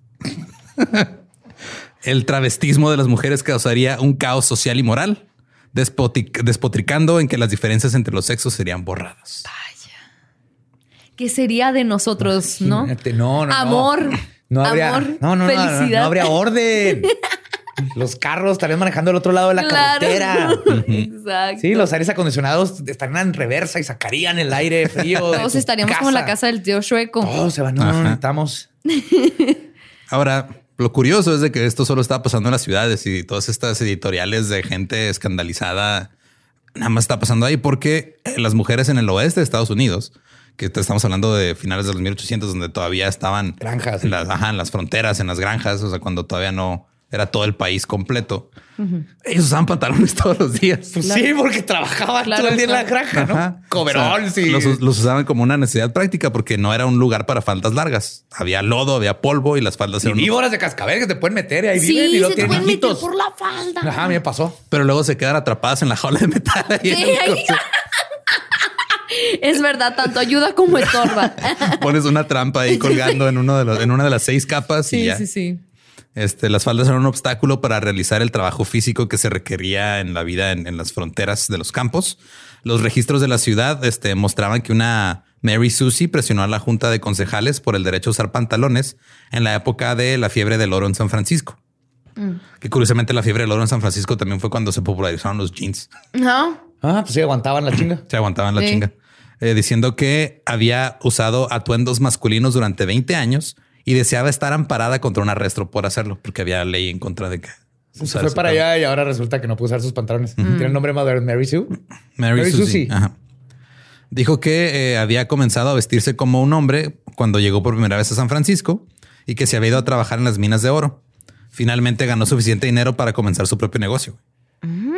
El travestismo de las mujeres causaría un caos social y moral, despotic- despotricando en que las diferencias entre los sexos serían borradas. Vaya. ¿Qué sería de nosotros, no? No, no, Amor. No habría, amor, no, no, felicidad. No, no, no habría orden. Los carros estarían manejando al otro lado de la claro. carretera. Exacto. Sí, los aires acondicionados estarían en reversa y sacarían el aire frío. Todos estaríamos casa. como en la casa del tío Shueco. Todos se van, no, no necesitamos. Ahora, lo curioso es de que esto solo está pasando en las ciudades y todas estas editoriales de gente escandalizada nada más está pasando ahí porque las mujeres en el oeste de Estados Unidos, que estamos hablando de finales de los mil ochocientos, donde todavía estaban granjas en las, ajá, en las fronteras, en las granjas, o sea, cuando todavía no era todo el país completo. Uh-huh. Ellos usaban pantalones todos los días. Pues claro. Sí, porque trabajaban claro, todo el día claro. en la granja, ¿no? Ajá. Coveralls, o sea, y... Los, los usaban como una necesidad práctica porque no era un lugar para faldas largas. Había lodo, había polvo y las faldas y eran... víboras de cascabel que te pueden meter y ahí sí, viven y lo se tienen te pueden hijitos. meter por la falda. Ajá, a mí me pasó. Pero luego se quedan atrapadas en la jaula de metal. Ahí sí, ahí... Es verdad, tanto ayuda como estorba. Pones una trampa ahí colgando en, uno de los, en una de las seis capas sí, y ya. Sí, sí, sí. Este, las faldas eran un obstáculo para realizar el trabajo físico que se requería en la vida en, en las fronteras de los campos. Los registros de la ciudad este, mostraban que una Mary Susie presionó a la junta de concejales por el derecho a usar pantalones en la época de la fiebre del oro en San Francisco. Mm. Que curiosamente la fiebre del oro en San Francisco también fue cuando se popularizaron los jeans. No. Ah, pues sí, aguantaban la chinga. Se aguantaban la Sí. chinga. Eh, diciendo que había usado atuendos masculinos durante veinte años y deseaba estar amparada contra un arresto por hacerlo, porque había ley en contra de que Se usar fue ese para pedo. allá y ahora resulta que no puede usar sus pantalones. Tiene el nombre moderno, Mary Sue. Mary, Mary Susie. Susie. Ajá. Dijo que eh, había comenzado a vestirse como un hombre cuando llegó por primera vez a San Francisco y que se había ido a trabajar en las minas de oro. Finalmente ganó suficiente dinero para comenzar su propio negocio. Mm,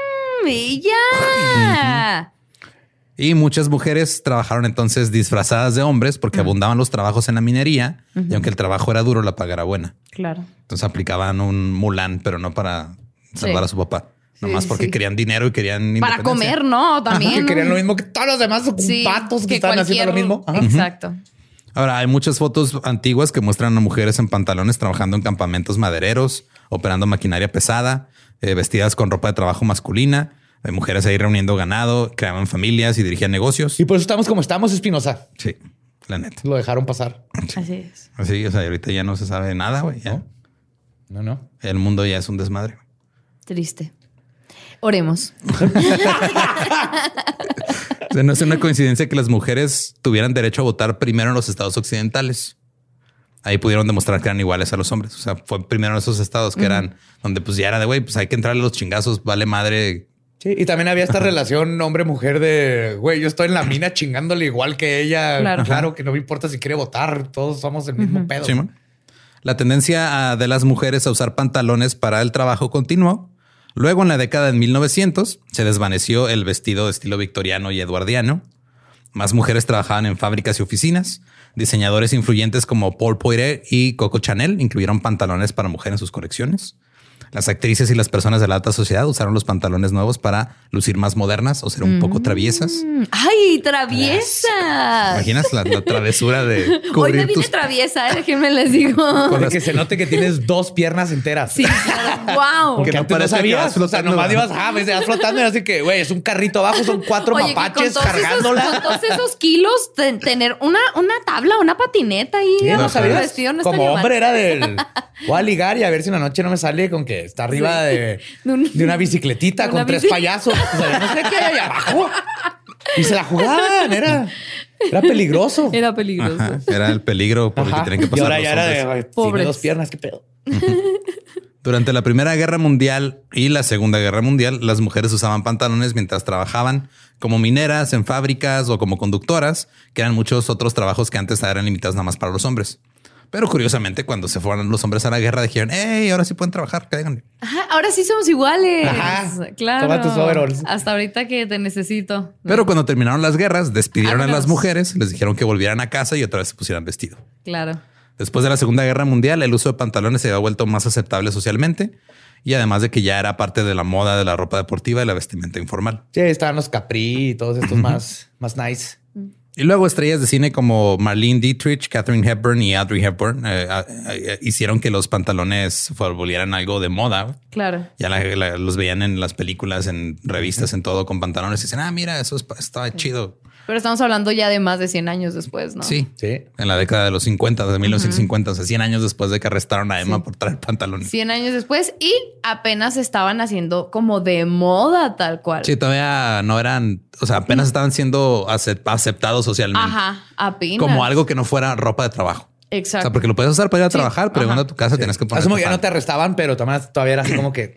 ¡Ella! Y muchas mujeres trabajaron entonces disfrazadas de hombres porque abundaban los trabajos en la minería y aunque el trabajo era duro, la paga era buena. Claro. Entonces aplicaban un Mulan, pero no para salvar Sí. a su papá. Sí, Nomás sí, porque sí. querían dinero y querían Para independencia. comer, ¿no? También. Que ¿no? querían lo mismo que todos los demás Sí, patos que, estaban haciendo lo cualquier- mismo. Ajá. Exacto. Ahora, hay muchas fotos antiguas que muestran a mujeres en pantalones trabajando en campamentos madereros, operando maquinaria pesada, eh, vestidas con ropa de trabajo masculina. Hay mujeres ahí reuniendo ganado, creaban familias y dirigían negocios. Y por eso estamos como estamos, Espinosa. Sí, la neta. Lo dejaron pasar. Así es. Así, o sea, ahorita ya no se sabe nada, güey. Ya. No, no. El mundo ya es un desmadre. güey. Triste. Oremos. O sea, no es una coincidencia que las mujeres tuvieran derecho a votar primero en los estados occidentales. Ahí pudieron demostrar que eran iguales a los hombres. O sea, fue primero en esos estados que eran donde pues ya era de güey, pues hay que entrarle a los chingazos, vale madre. Sí, y también había esta relación hombre-mujer de, güey, yo estoy en la mina chingándole igual que ella. Claro. Claro, que no me importa si quiere votar. Todos somos el mismo pedo. Sí, man. La tendencia ah, de las mujeres a usar pantalones para el trabajo continuó. Luego, en la década de mil novecientos, se desvaneció el vestido de estilo victoriano y eduardiano. Más mujeres trabajaban en fábricas y oficinas. Diseñadores influyentes como Paul Poiret y Coco Chanel incluyeron pantalones para mujeres en sus colecciones. Las actrices y las personas de la alta sociedad usaron los pantalones nuevos para lucir más modernas o ser un poco traviesas. Mm. ¡Ay, traviesas! ¿Imaginas la, la travesura de Hoy cubrir me vine tus... traviesa, eh, déjenme les digo. Para que se note que tienes dos piernas enteras. Sí, claro. ¡Wow! Porque Que no antes no parece que sabías. vas O sea, flotando. nomás ibas, ah, ves, vas flotando y así que, güey, es un carrito abajo, son cuatro Oye, que mapaches con todos esos- cargándola. con todos esos kilos, ten- tener una, una tabla, una patineta ahí. Sí, a no lo sabías. vestido no Como estaría mal. hombre era del voy a ligar y a ver si una noche no me sale con que está arriba de, De un- de una bicicletita de con una tres bici. payasos. O sea, yo no sé qué hay allá abajo. Y se la jugaban, era, era peligroso. Era peligroso. Ajá, era el peligro por el que Ajá. tienen que Y pasar ahora los ya era hombres. de, "Ay, Pobres. tiene dos piernas, qué pedo. Durante la Primera Guerra Mundial y la Segunda Guerra Mundial, las mujeres usaban pantalones mientras trabajaban como mineras en fábricas o como conductoras, que eran muchos otros trabajos que antes eran limitados nada más para los hombres. Pero curiosamente, cuando se fueron los hombres a la guerra, dijeron, hey, ahora sí pueden trabajar, cáiganle. Ajá, ahora sí somos iguales. Ajá. Claro. Toma tus overalls. Hasta ahorita que te necesito. Pero cuando terminaron las guerras, despidieron a Vámonos. las mujeres, les dijeron que volvieran a casa y otra vez se pusieran vestido. Claro. Después de la Segunda Guerra Mundial, el uso de pantalones se había vuelto más aceptable socialmente y además de que ya era parte de la moda de la ropa deportiva y la vestimenta informal. Sí, estaban los Capri y todos estos más, más nice. Y luego estrellas de cine como Marlene Dietrich, Katharine Hepburn y Audrey Hepburn eh, eh, hicieron que los pantalones se volvieran algo de moda. Claro. Ya la- la- los veían en las películas, en revistas, en todo con pantalones y dicen, ah, mira, eso es- está chido. Pero estamos hablando ya de más de cien años después, ¿no? Sí, Sí. en la década de los cincuenta, de mil novecientos cincuenta, o sea, cien años después de que arrestaron a Emma por traer pantalones. cien años después y apenas estaban haciendo como de moda tal cual. Sí, todavía no eran, o sea, apenas estaban siendo acep- aceptados socialmente. Ajá, apenas. Como algo que no fuera ropa de trabajo. O Exacto. sea, porque lo puedes usar para ir a Sí, trabajar, pero ajá. llegando a tu casa tienes que poner. Asumo que ya no te arrestaban, pero todavía, todavía era así como que...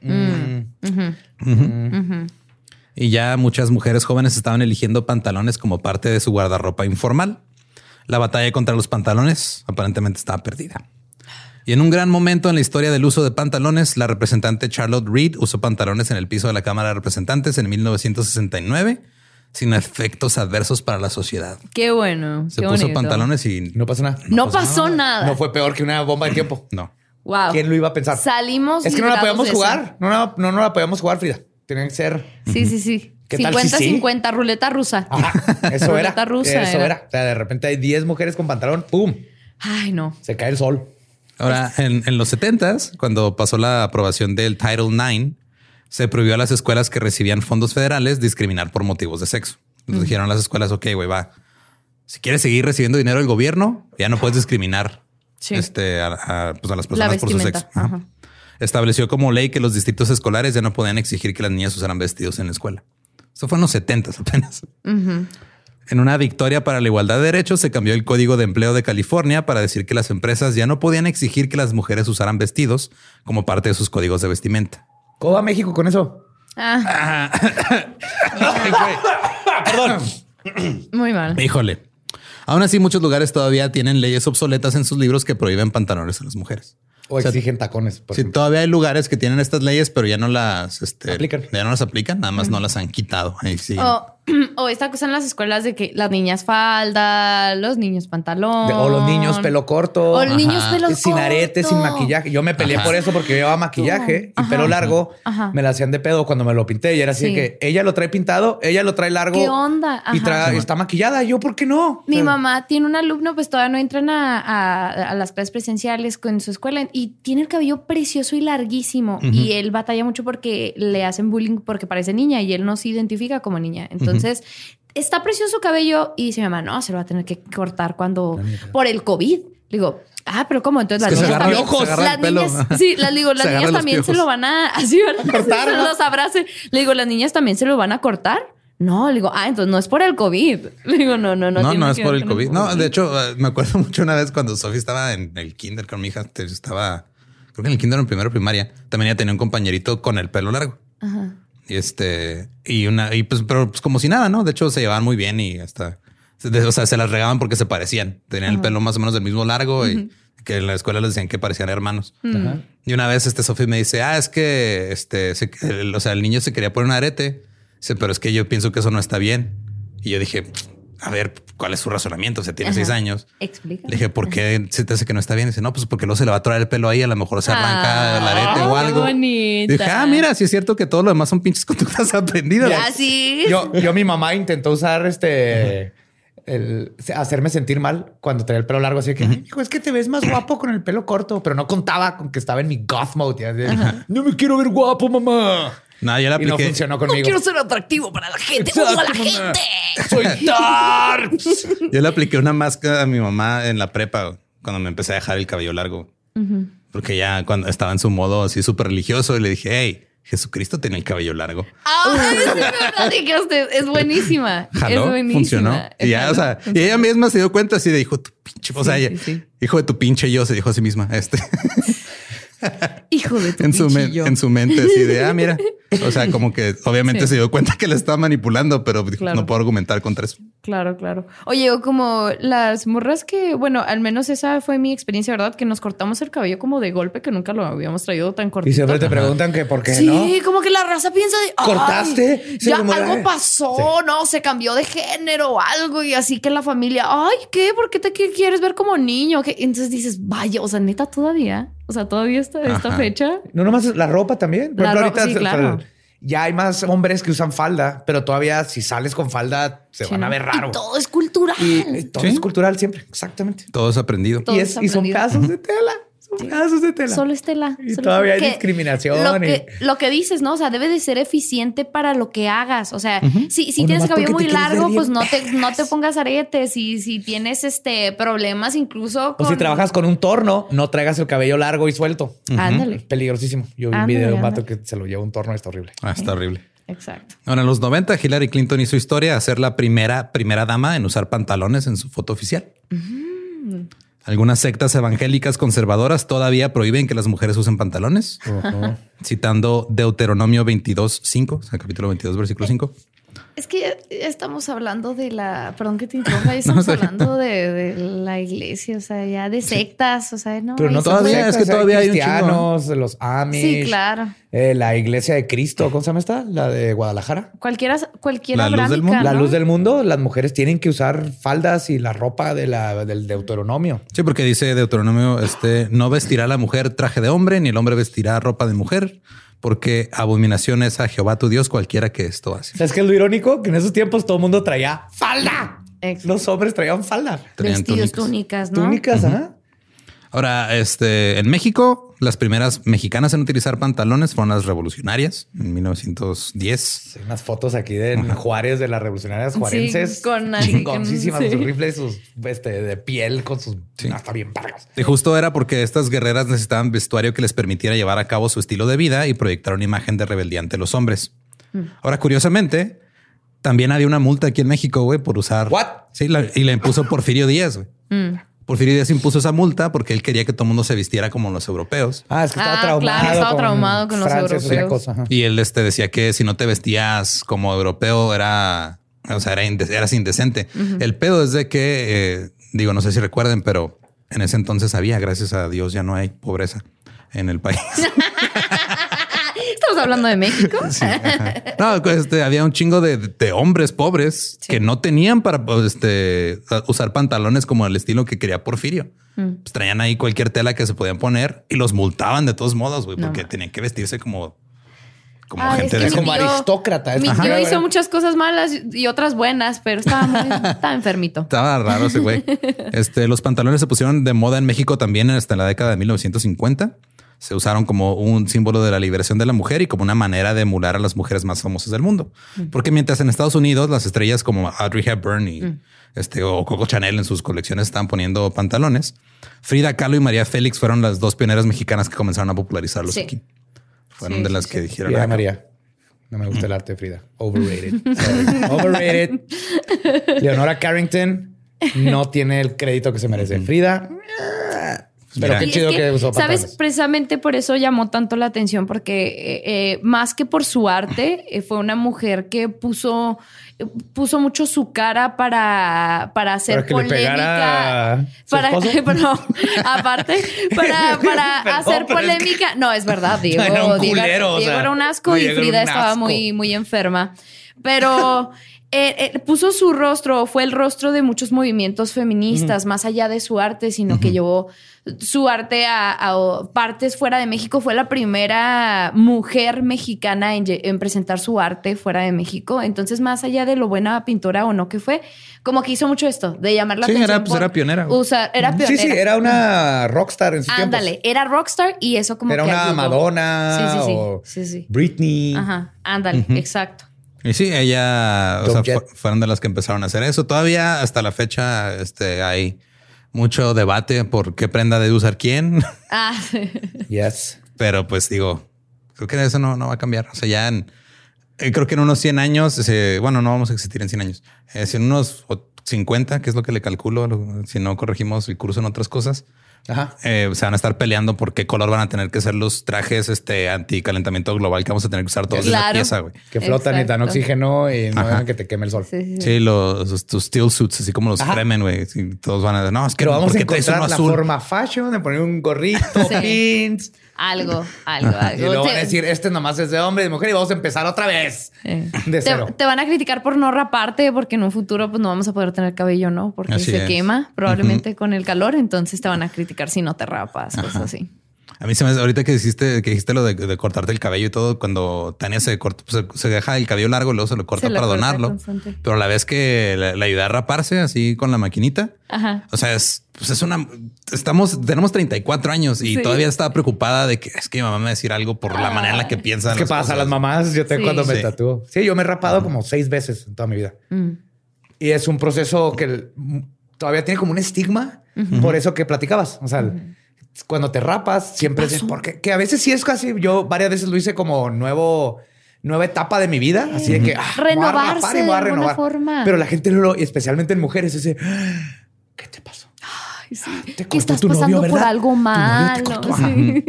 mm, Y ya muchas mujeres jóvenes estaban eligiendo pantalones como parte de su guardarropa informal. La batalla contra los pantalones aparentemente estaba perdida. Y en un gran momento en la historia del uso de pantalones, la representante Charlotte Reed usó pantalones en el piso de la Cámara de Representantes en mil novecientos sesenta y nueve sin efectos adversos para la sociedad. Qué bueno. Se qué puso bonito. pantalones y no pasa nada. No, pasó nada. No fue peor que una bomba de tiempo. no. Wow. ¿Quién lo iba a pensar? Salimos. Es que no la librados podíamos de jugar. No, no, no, no la podíamos jugar, Frida. Tienen que ser... esa. Sí, sí, sí. ¿Qué tal si cincuenta sí? cincuenta, ruleta rusa. Ajá, eso era. Ruleta rusa Eso era. era. O sea, de repente hay diez mujeres con pantalón. ¡Pum! Ay, no. Se cae el sol. Ahora, en, en los setentas, cuando pasó la aprobación del Title nueve, se prohibió a las escuelas que recibían fondos federales discriminar por motivos de sexo. Nos dijeron a las escuelas, ok, güey, va. Si quieres seguir recibiendo dinero del gobierno, ya no puedes discriminar Sí. este, a, a, pues a las personas por su vestimenta. sexo. Ajá. Ajá. estableció como ley que los distritos escolares ya no podían exigir que las niñas usaran vestidos en la escuela. Esto fue en los setentas apenas. Uh-huh. En una victoria para la igualdad de derechos, se cambió el Código de Empleo de California para decir que las empresas ya no podían exigir que las mujeres usaran vestidos como parte de sus códigos de vestimenta. ¿Cómo va México con eso? Ah. Perdón. Muy mal. Híjole. Aún así, muchos lugares todavía tienen leyes obsoletas en sus libros que prohíben pantalones a las mujeres. O, o sea, exigen tacones. Por sí, ejemplo. todavía hay lugares que tienen estas leyes, pero ya no las este, aplican. Ya no las aplican, nada más uh-huh. no las han quitado. Ahí sí. O, o esta cosa en las escuelas de que las niñas falda, los niños pantalón. De, o los niños pelo corto. O los niños pelo sin corto. aretes, sin maquillaje. Yo me peleé Ajá. por eso porque yo llevaba maquillaje y Ajá. pelo largo. Ajá. Me la hacían de pedo cuando me lo pinté. Y era así sí. de que ella lo trae pintado, ella lo trae largo. ¿Qué onda? Ajá. Y trae, está maquillada. Yo, ¿por qué no? Mi o sea, mamá tiene un alumno, pues todavía no entran a, a, a las clases presenciales con su escuela y tiene el cabello precioso y larguísimo. Uh-huh. Y él batalla mucho porque le hacen bullying porque parece niña y él no se identifica como niña. Entonces... Uh-huh. Está precioso su cabello y dice mi mamá, no, se lo va a tener que cortar cuando por el COVID. Le digo, ah, pero ¿cómo? Entonces es las niñas también, ojos, las niñas, sí, las digo, las niñas también se lo van a así van a cortar, se los abrace. Le digo, las niñas también se lo van a cortar. No, le digo, ah, entonces no es por el COVID. Le digo, no, no, no. No, no es por el COVID. No, de hecho, me acuerdo mucho una vez cuando Sofía estaba en el kinder con mi hija, estaba, creo que en el kinder en primero primaria, también ella tenía un compañerito con el pelo largo. Ajá. Y este, y una, y pues, pero pues como si nada, ¿no? De hecho, se llevaban muy bien y hasta, o sea, se las regaban porque se parecían. Tenían uh-huh. el pelo más o menos del mismo largo uh-huh. y que en la escuela les decían que parecían hermanos. Uh-huh. Y una vez este Sofía me dice, ah, es que este, se, el, o sea, el niño se quería poner un arete. Dice, pero es que yo pienso que eso no está bien. Y yo dije, a ver, ¿cuál es su razonamiento? O sea, tiene Ajá. seis años. Explica. Le dije, ¿por qué se te hace que no está bien? Dice, no, pues porque luego se le va a traer el pelo ahí. A lo mejor se arranca ah, el arete o algo. Qué bonita. Y dije, ah, mira, sí es cierto que todo lo demás son pinches conductas aprendidas. Ya, sí. Yo, yo, mi mamá intentó usar este... El, hacerme sentir mal cuando traía el pelo largo. Así que, uh-huh. hijo, es que te ves más guapo con el pelo corto. Pero no contaba con que estaba en mi goth mode. Ya, de, no me quiero ver guapo, mamá. No, yo la apliqué. Y no funcionó conmigo. No quiero ser atractivo para la gente. Exacto, ¡odio a la gente! ¡Soy darks! Yo le apliqué una máscara a mi mamá en la prepa cuando me empecé a dejar el cabello largo. Uh-huh. Porque ya cuando estaba en su modo así súper religioso y le dije, hey, Jesucristo tenía el cabello largo. Ay, es verdad, que usted es buenísima. Jaló, es buenísima. Funcionó. Y ya, o sea, y ella misma se dio cuenta así de hijo de tu pinche. O sea, sí, ella, sí, sí. hijo de tu pinche yo, se dijo a sí misma. Este. Hijo de tu en su, men- yo. en su mente así de, ah, mira. O sea, como que obviamente sí. se dio cuenta que la estaba manipulando, pero claro. no puedo argumentar contra eso. Claro, claro. Oye, o como las morras que, bueno, al menos esa fue mi experiencia, ¿verdad? Que nos cortamos el cabello como de golpe, que nunca lo habíamos traído tan cortito. Y siempre te preguntan que por qué, sí, ¿no? Sí, como que la raza piensa de... ¿Cortaste? Ya algo pasó, sí. ¿no? Se cambió de género o algo y así que la familia... Ay, ¿qué? ¿Por qué te quieres ver como niño? ¿Qué? Entonces dices, vaya, o sea, neta, todavía... O sea, todavía esta, esta fecha. No, nomás la ropa también. Por la ejemplo, ropa, ahorita, sí, claro. Ya hay más hombres que usan falda, pero todavía si sales con falda se sí, van a ver raro. Y todo es cultural. Y, y todo ¿Sí? es cultural siempre. Exactamente. Todo es aprendido. Todo y, es, es aprendido. Y son casos de tela. Son sí. casos de tela. Solo es tela. Y Solo todavía hay que, discriminación. Lo, y... que, lo que dices, ¿no? O sea, debe de ser eficiente para lo que hagas. O sea, uh-huh. si, si tienes el cabello muy largo, pues no te, no te pongas aretes. Y si tienes este problemas incluso con... O si trabajas con un torno, no traigas el cabello largo y suelto. Uh-huh. Ándale. Peligrosísimo. Yo vi un video de un vato que se lo lleva un torno. Está horrible. Ah, está horrible. Exacto. Ahora, en los noventa, Hillary Clinton hizo historia a ser la primera, primera dama en usar pantalones en su foto oficial. Uh-huh. Algunas sectas evangélicas conservadoras todavía prohíben que las mujeres usen pantalones, uh-huh. citando Deuteronomio veintidós cinco, o sea, capítulo veintidós, versículo cinco. Es que ya estamos hablando de la... Perdón que te interrumpa. Ya estamos no, hablando de, de la iglesia, o sea, ya de sectas, o sea, no... Pero no todavía, es que todavía hay cristianos, de los Amish. Sí, claro. Eh, la iglesia de Cristo, ¿cómo se llama esta? La de Guadalajara. Cualquiera, cualquiera la luz del mundo. ¿no? La luz del mundo. Las mujeres tienen que usar faldas y la ropa de la, del Deuteronomio. Sí, porque dice Deuteronomio, este, no vestirá la mujer traje de hombre, ni el hombre vestirá ropa de mujer, porque abominación es a Jehová tu Dios cualquiera que esto hace. ¿Sabes qué es lo irónico? Que en esos tiempos todo el mundo traía falda. Exacto. Los hombres traían falda. Traían Vestidos, túnicas, túnicas ¿no? Túnicas, uh-huh. ¿ah? Ahora, este, en México, las primeras mexicanas en utilizar pantalones fueron las revolucionarias en mil novecientos diez. Sí, unas fotos aquí de Ajá. Juárez, de las revolucionarias juarenses. Sí, con chingoncísimas, sí. sus rifles, sus este, de piel con sus... Sí. No, está bien pargas. Y justo era porque estas guerreras necesitaban vestuario que les permitiera llevar a cabo su estilo de vida y proyectar una imagen de rebeldía ante los hombres. Mm. Ahora, curiosamente, también había una multa aquí en México, güey, por usar... ¿What? Sí, la, y la impuso Porfirio Díaz, güey. Mm. Porfirio Díaz impuso esa multa porque él quería que todo el mundo se vistiera como los europeos. Ah, es que estaba ah, traumado. Claro, estaba con traumado con Francia, los europeos. Cosa, y él este, decía que si no te vestías como europeo era, o sea, era inde- eras indecente. Uh-huh. El pedo es de que, eh, digo, no sé si recuerden, pero en ese entonces había, gracias a Dios, ya no hay pobreza en el país. Estamos hablando de México. Sí, no, este, había un chingo de, de hombres pobres sí. que no tenían para este, usar pantalones como el estilo que quería Porfirio. Mm. Pues traían ahí cualquier tela que se podían poner y los multaban de todos modos, güey, porque no. tenían que vestirse como, como ah, gente es que de como tío, aristócrata. Mi tío hizo muchas cosas malas y otras buenas, pero estaba muy, estaba enfermito. Estaba raro ese güey. Este, los pantalones se pusieron de moda en México también hasta la década de mil novecientos cincuenta. Se usaron como un símbolo de la liberación de la mujer y como una manera de emular a las mujeres más famosas del mundo. Mm. Porque mientras en Estados Unidos las estrellas como Audrey Hepburn y mm. este, o Coco Chanel en sus colecciones estaban poniendo pantalones, Frida Kahlo y María Félix fueron las dos pioneras mexicanas que comenzaron a popularizarlos sí. aquí. Fueron sí, de las sí, que sí. dijeron... Frida María. No me gusta mm. el arte de Frida. Overrated. Overrated. Leonora Carrington no tiene el crédito que se merece. Mm. Frida... Pero qué chido es que, que usó pantalones. ¿Sabes? Precisamente por eso llamó tanto la atención, porque eh, eh, más que por su arte, eh, fue una mujer que puso, eh, puso mucho su cara para, para hacer para que polémica. Le para, pero, aparte, para, para hacer polémica. Es que... No, es verdad, Diego. Era un Diego, culero, Diego o sea, era un asco y Frida un estaba asco. muy, muy enferma. Pero... Eh, eh, puso su rostro, fue el rostro de muchos movimientos feministas, uh-huh. más allá de su arte, sino uh-huh. que llevó su arte a, a partes fuera de México. Fue la primera mujer mexicana en, en presentar su arte fuera de México. Entonces, más allá de lo buena pintora o no que fue, como que hizo mucho esto, de llamar la sí, atención. Era, pues, era pionera. Usar, era pionera. Sí, sí, era una rockstar en su tiempo. Ándale, era rockstar y eso como era que una ayudó. Madonna sí, sí, sí. o sí, sí. Britney. Ajá, ándale, uh-huh. exacto. Y sí, ella, o sea, fu- fueron de las que empezaron a hacer eso. Todavía hasta la fecha este, hay mucho debate por qué prenda debe usar quién. Ah, yes. Pero pues digo, creo que eso no, no va a cambiar. O sea, ya en, eh, creo que en unos cien años, eh, bueno, no vamos a existir en cien años. Eh, si en unos cincuenta, que es lo que le calculo, lo, si no corregimos el curso en otras cosas, Ajá. Eh, se van a estar peleando por qué color van a tener que ser los trajes este anticalentamiento global que vamos a tener que usar todos claro. en la pieza, güey. Que flotan y dan oxígeno y no Ajá. dejan que te queme el sol. Sí, sí, sí. Sí, los tus steel suits, así como los Ajá. Fremen, güey. Todos van a decir, no, es que Pero vamos ¿por a qué traes encontrar uno la azul? forma fashion de poner un gorrito, Sí. pins. Algo, algo, Y luego algo. van a decir, este nomás es de hombre y de mujer y vamos a empezar otra vez Eh. de Te, cero. te van a criticar por no raparte porque en un futuro pues no vamos a poder tener cabello, ¿no? Porque Así se es. quema probablemente Ujú. con el calor. Entonces te van a criticar si no te rapas, cosas Ajá. así. A mí se me hace, ahorita que dijiste, que dijiste lo de, de cortarte el cabello y todo, cuando Tania se corta, pues, se, se deja el cabello largo y luego se lo corta Se lo para corta donarlo. constante. Pero a la vez que le, le ayuda a raparse así con la maquinita. Ajá. O sea, es, pues es una, estamos, tenemos treinta y cuatro años y Sí. todavía estaba preocupada de que es que mi mamá me va a decir algo por la manera en la que piensa. ¿Qué pasa? Las mamás, yo te Sí. cuando me Sí. tatúo. Sí, yo me he rapado uh-huh. como seis veces en toda mi vida. Mm. Y es un proceso que el, todavía tiene como un estigma uh-huh. por eso que platicabas. O sea, uh-huh. cuando te rapas, siempre es porque que a veces sí es casi. Yo varias veces lo hice como nuevo, nueva etapa de mi vida. Así de que ah, Renovarse voy a rapar y voy a de alguna renovar. forma. Pero la gente, lo, especialmente en mujeres, dice: ¿qué te pasó? Ay, sí. Te Que cortó estás tu pasando novio, por ¿verdad? algo Tu novio malo. te cortó. Sí.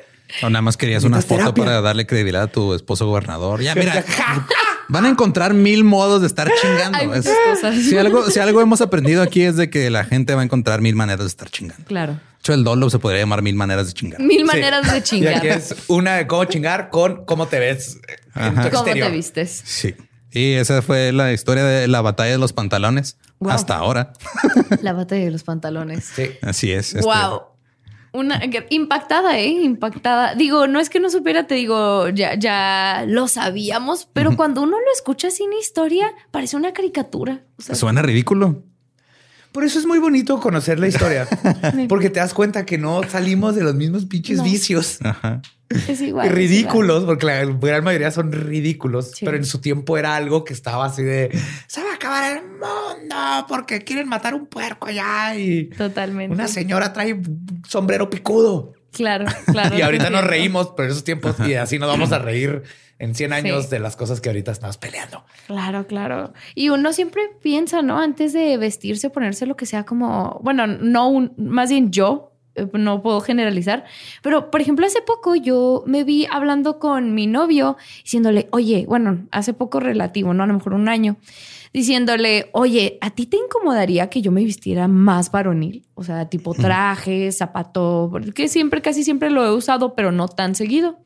O nada más querías una Necesitas foto terapia. para darle credibilidad a tu esposo gobernador. Ya, mira, van a encontrar mil modos de estar chingando. Hay Es- muchas cosas. si algo, si algo hemos aprendido aquí es de que la gente va a encontrar mil maneras de estar chingando. Claro. De hecho, el dolo se podría llamar mil maneras de chingar. Mil Sí. maneras de Y chingar. aquí es una de cómo chingar con cómo te ves en tu Ajá. ¿Cómo exterior. te vistes? Sí. Y esa fue la historia de la batalla de los pantalones Wow. hasta ahora. La batalla de los pantalones. Sí. Así es. este- Wow. Una impactada, ¿eh? Impactada. Digo, no es que no supiera, te digo, ya, ya lo sabíamos, pero uh-huh. cuando uno lo escucha sin historia, parece una caricatura. O sea, Suena ridículo. Por eso es muy bonito conocer la historia, porque te das cuenta que no salimos de los mismos pinches No. vicios. Ajá. Es igual. Ridículos, es igual. porque la gran mayoría son ridículos, Sí. pero en su tiempo era algo que estaba así de se va a acabar el mundo porque quieren matar un puerco allá y Totalmente. una señora trae un sombrero picudo. Claro, claro. Y ahorita nos Entiendo. reímos, pero en esos tiempos y así nos vamos a reír en cien años Sí. de las cosas que ahorita estamos peleando. Claro, claro. Y uno siempre piensa, ¿no? Antes de vestirse, ponerse lo que sea como, bueno, no un, más bien yo, eh, no puedo generalizar, pero por ejemplo, hace poco yo me vi hablando con mi novio diciéndole, oye, bueno, hace poco relativo, ¿no? A lo mejor un año, diciéndole, oye, ¿a ti te incomodaría que yo me vistiera más varonil? O sea, tipo traje, zapato, porque siempre, casi siempre lo he usado, pero no tan seguido.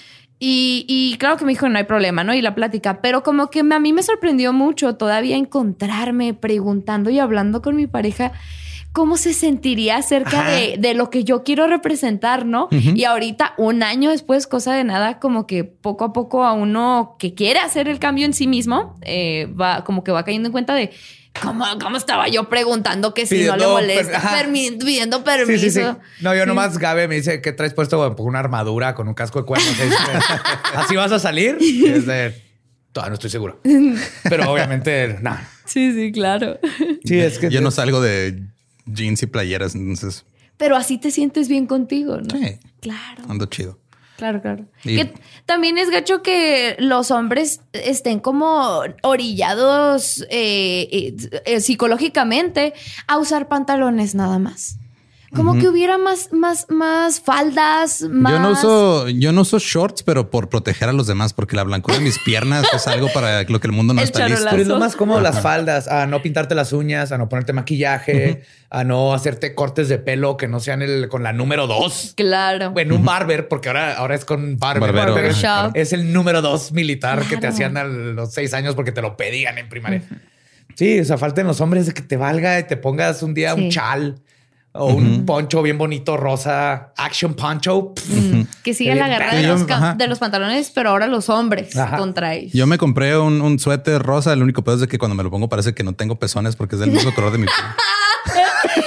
Y, y claro que me dijo, no hay problema, ¿no? Y la plática, pero como que a mí me sorprendió mucho todavía encontrarme preguntando y hablando con mi pareja cómo se sentiría acerca de, de lo que yo quiero representar, ¿no? Ujú. Y ahorita, un año después, cosa de nada, como que poco a poco a uno que quiere hacer el cambio en sí mismo, eh, va como que va cayendo en cuenta de cómo, cómo estaba yo preguntando que si Pidiendo no le per- molesta, ajá. permi- pidiendo Sí, permiso. sí, sí. No, yo Sí. nomás Gabe me dice que traes puesto bueno, una armadura con un casco de cuernos. Es, eh, ¿así vas a salir? Y es de todavía no estoy seguro. Pero obviamente, no. Sí, sí, claro. Sí, es que Yo no salgo de jeans y playeras, entonces Pero así te sientes bien contigo, ¿no? sí, Claro, ando chido. claro, claro. Y- Que también es gacho que los hombres estén como orillados eh, eh, eh, psicológicamente a usar pantalones nada más. Como Ujú. que hubiera más, más, más faldas, más. Yo no uso, yo no uso shorts, pero por proteger a los demás, porque la blancura de mis piernas es algo para lo que el mundo no El está listo. charolazo. Pero es lo más cómodo las faldas, a no pintarte las uñas, a no ponerte maquillaje, a no hacerte cortes de pelo que no sean el con la número dos. Claro. En un barber, porque ahora, ahora es con barber. Barbero, Barber es, ajá. es el número dos militar que te Claro. hacían a los seis años porque te lo pedían en primaria. Sí, o sea, falta en los hombres de que te valga y te pongas un día Sí. un chal o un poncho bien bonito, rosa, action poncho. Mm, que sigan la Bien guerra de yo- los, ca- ajá. de los pantalones, pero ahora los hombres Ajá. contra ellos. Yo me compré un, un suéter rosa. El único pedo es de que cuando me lo pongo parece que no tengo pezones porque es del mismo color de mi piel.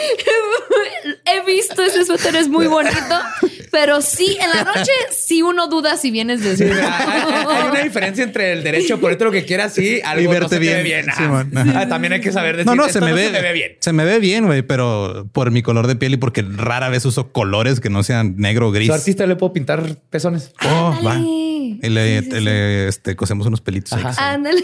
He visto ese suéter, es muy bonito, pero sí, en la noche sí uno duda si vienes de Sí, hay, hay- hay una diferencia entre el derecho a ponerte lo que quieras y algo Y no verte se te ve bien. bien. Sí, Ajá. man. Ajá. Ah, también hay que saber decir No, no, esto se me, ve, se me ve bien. Se me ve bien, güey, pero por mi color de piel y porque rara vez uso colores que no sean negro o gris. Su artista le puedo pintar pezones. Oh, va. Ándale. Y le, Sí, sí, le, este, cosemos unos pelitos. ahí. Ajá. Ándale.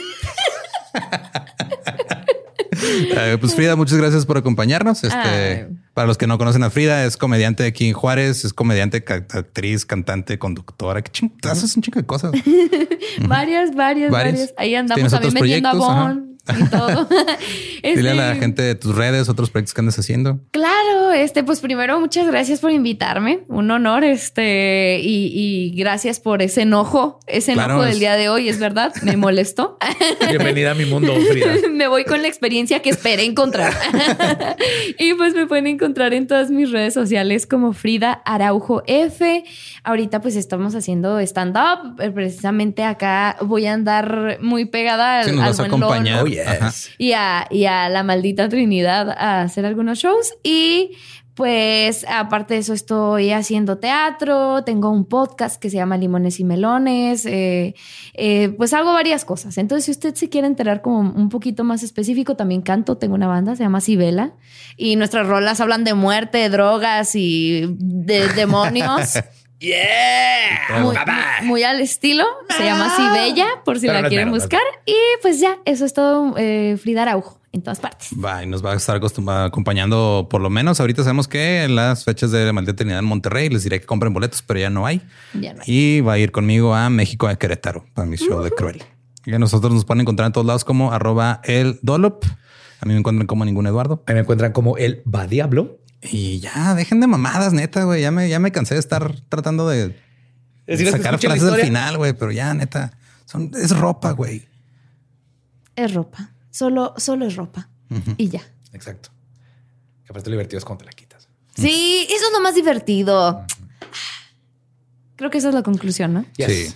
Eh, pues Frida, muchas gracias por acompañarnos. Este, Ay. para los que no conocen a Frida, es comediante aquí en Juárez, es comediante, ca- actriz, cantante, conductora. Qué ching, haces un chico de cosas. Varias, varias, Varias. varias. Ahí andamos ¿Tienes también otros vendiendo proyectos? Avon y todo. Dile a la Este, gente de tus redes, otros proyectos que andes haciendo. Claro, este, pues primero muchas gracias por invitarme, un honor, este, y, y gracias por ese enojo, ese Claro, enojo es- del día de hoy, es verdad, me molestó. Bienvenida a mi mundo, Frida. Me voy con la experiencia que esperé encontrar. Y pues me pueden encontrar en todas mis redes sociales como Frida Araujo F. Ahorita pues estamos haciendo stand-up. Eh, Precisamente acá voy a andar muy pegada al, Sí, nos al vas a buen Lon acompañar. Oh, yes. Ajá. y a, y a la maldita Trinidad a hacer algunos shows. Y pues aparte de eso estoy haciendo teatro, tengo un podcast que se llama Limones y Melones, eh, eh, pues hago varias cosas. Entonces si usted se quiere enterar como un poquito más específico, también canto, tengo una banda, se llama Sibela, y nuestras rolas hablan de muerte, drogas y de demonios. Yeah. Muy, Bye, bye. muy al estilo. Se llama Sibella, por si Pero la no es quieren menos, no es buscar. Y pues ya, eso es todo. eh, Frida Araujo en todas partes. Va, y nos va a estar acostum- acompañando por lo menos. Ahorita sabemos que en las fechas de la Maldita Trinidad en Monterrey les diré que compren boletos, pero ya no hay. Ya no hay. Y va a ir conmigo a México, a Querétaro, para mi show de Cruel. Y a nosotros nos pueden encontrar en todos lados como arroba el Dolop. A mí me encuentran como ningún Eduardo. Ahí me encuentran como el va diablo. Y ya, dejen de mamadas, neta, güey. Ya me, ya me cansé de estar tratando de Decirles que sacar escuchen la frases al historia. final, güey. Pero ya, neta, son, es ropa, güey. Es ropa. Solo, solo es ropa. Y ya. Exacto. Que aparte lo divertido es cuando te la quitas. Sí, eso es lo más divertido. Creo que esa es la conclusión, ¿no? Yes. Sí.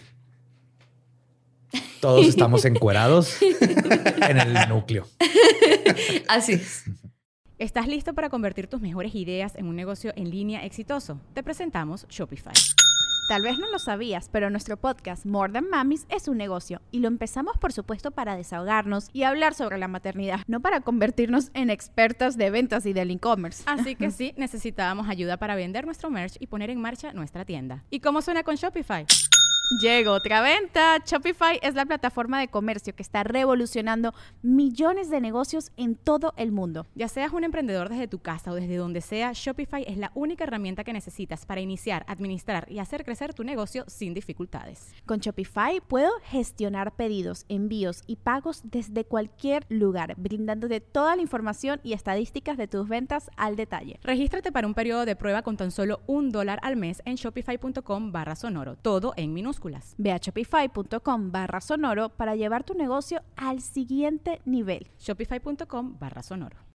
Todos estamos encuerados en el núcleo. Así es. ¿Estás listo para convertir tus mejores ideas en un negocio en línea exitoso? Te presentamos Shopify. Tal vez no lo sabías, pero nuestro podcast More Than Mamis es un negocio y lo empezamos por supuesto para desahogarnos y hablar sobre la maternidad, no para convertirnos en expertas de ventas y del e-commerce. Así que sí, necesitábamos ayuda para vender nuestro merch y poner en marcha nuestra tienda. ¿Y cómo suena con Shopify? Llegó otra venta. Shopify es la plataforma de comercio que está revolucionando millones de negocios en todo el mundo. Ya seas un emprendedor desde tu casa o desde donde sea, Shopify es la única herramienta que necesitas para iniciar, administrar y hacer crecer tu negocio sin dificultades. Con Shopify puedo gestionar pedidos, envíos y pagos desde cualquier lugar, brindándote toda la información y estadísticas de tus ventas al detalle. Regístrate para un periodo de prueba con tan solo un dólar al mes en shopify.com barra sonoro, todo en minúsculas. Ve a shopify.com barra sonoro para llevar tu negocio al siguiente nivel. Shopify.com barra sonoro.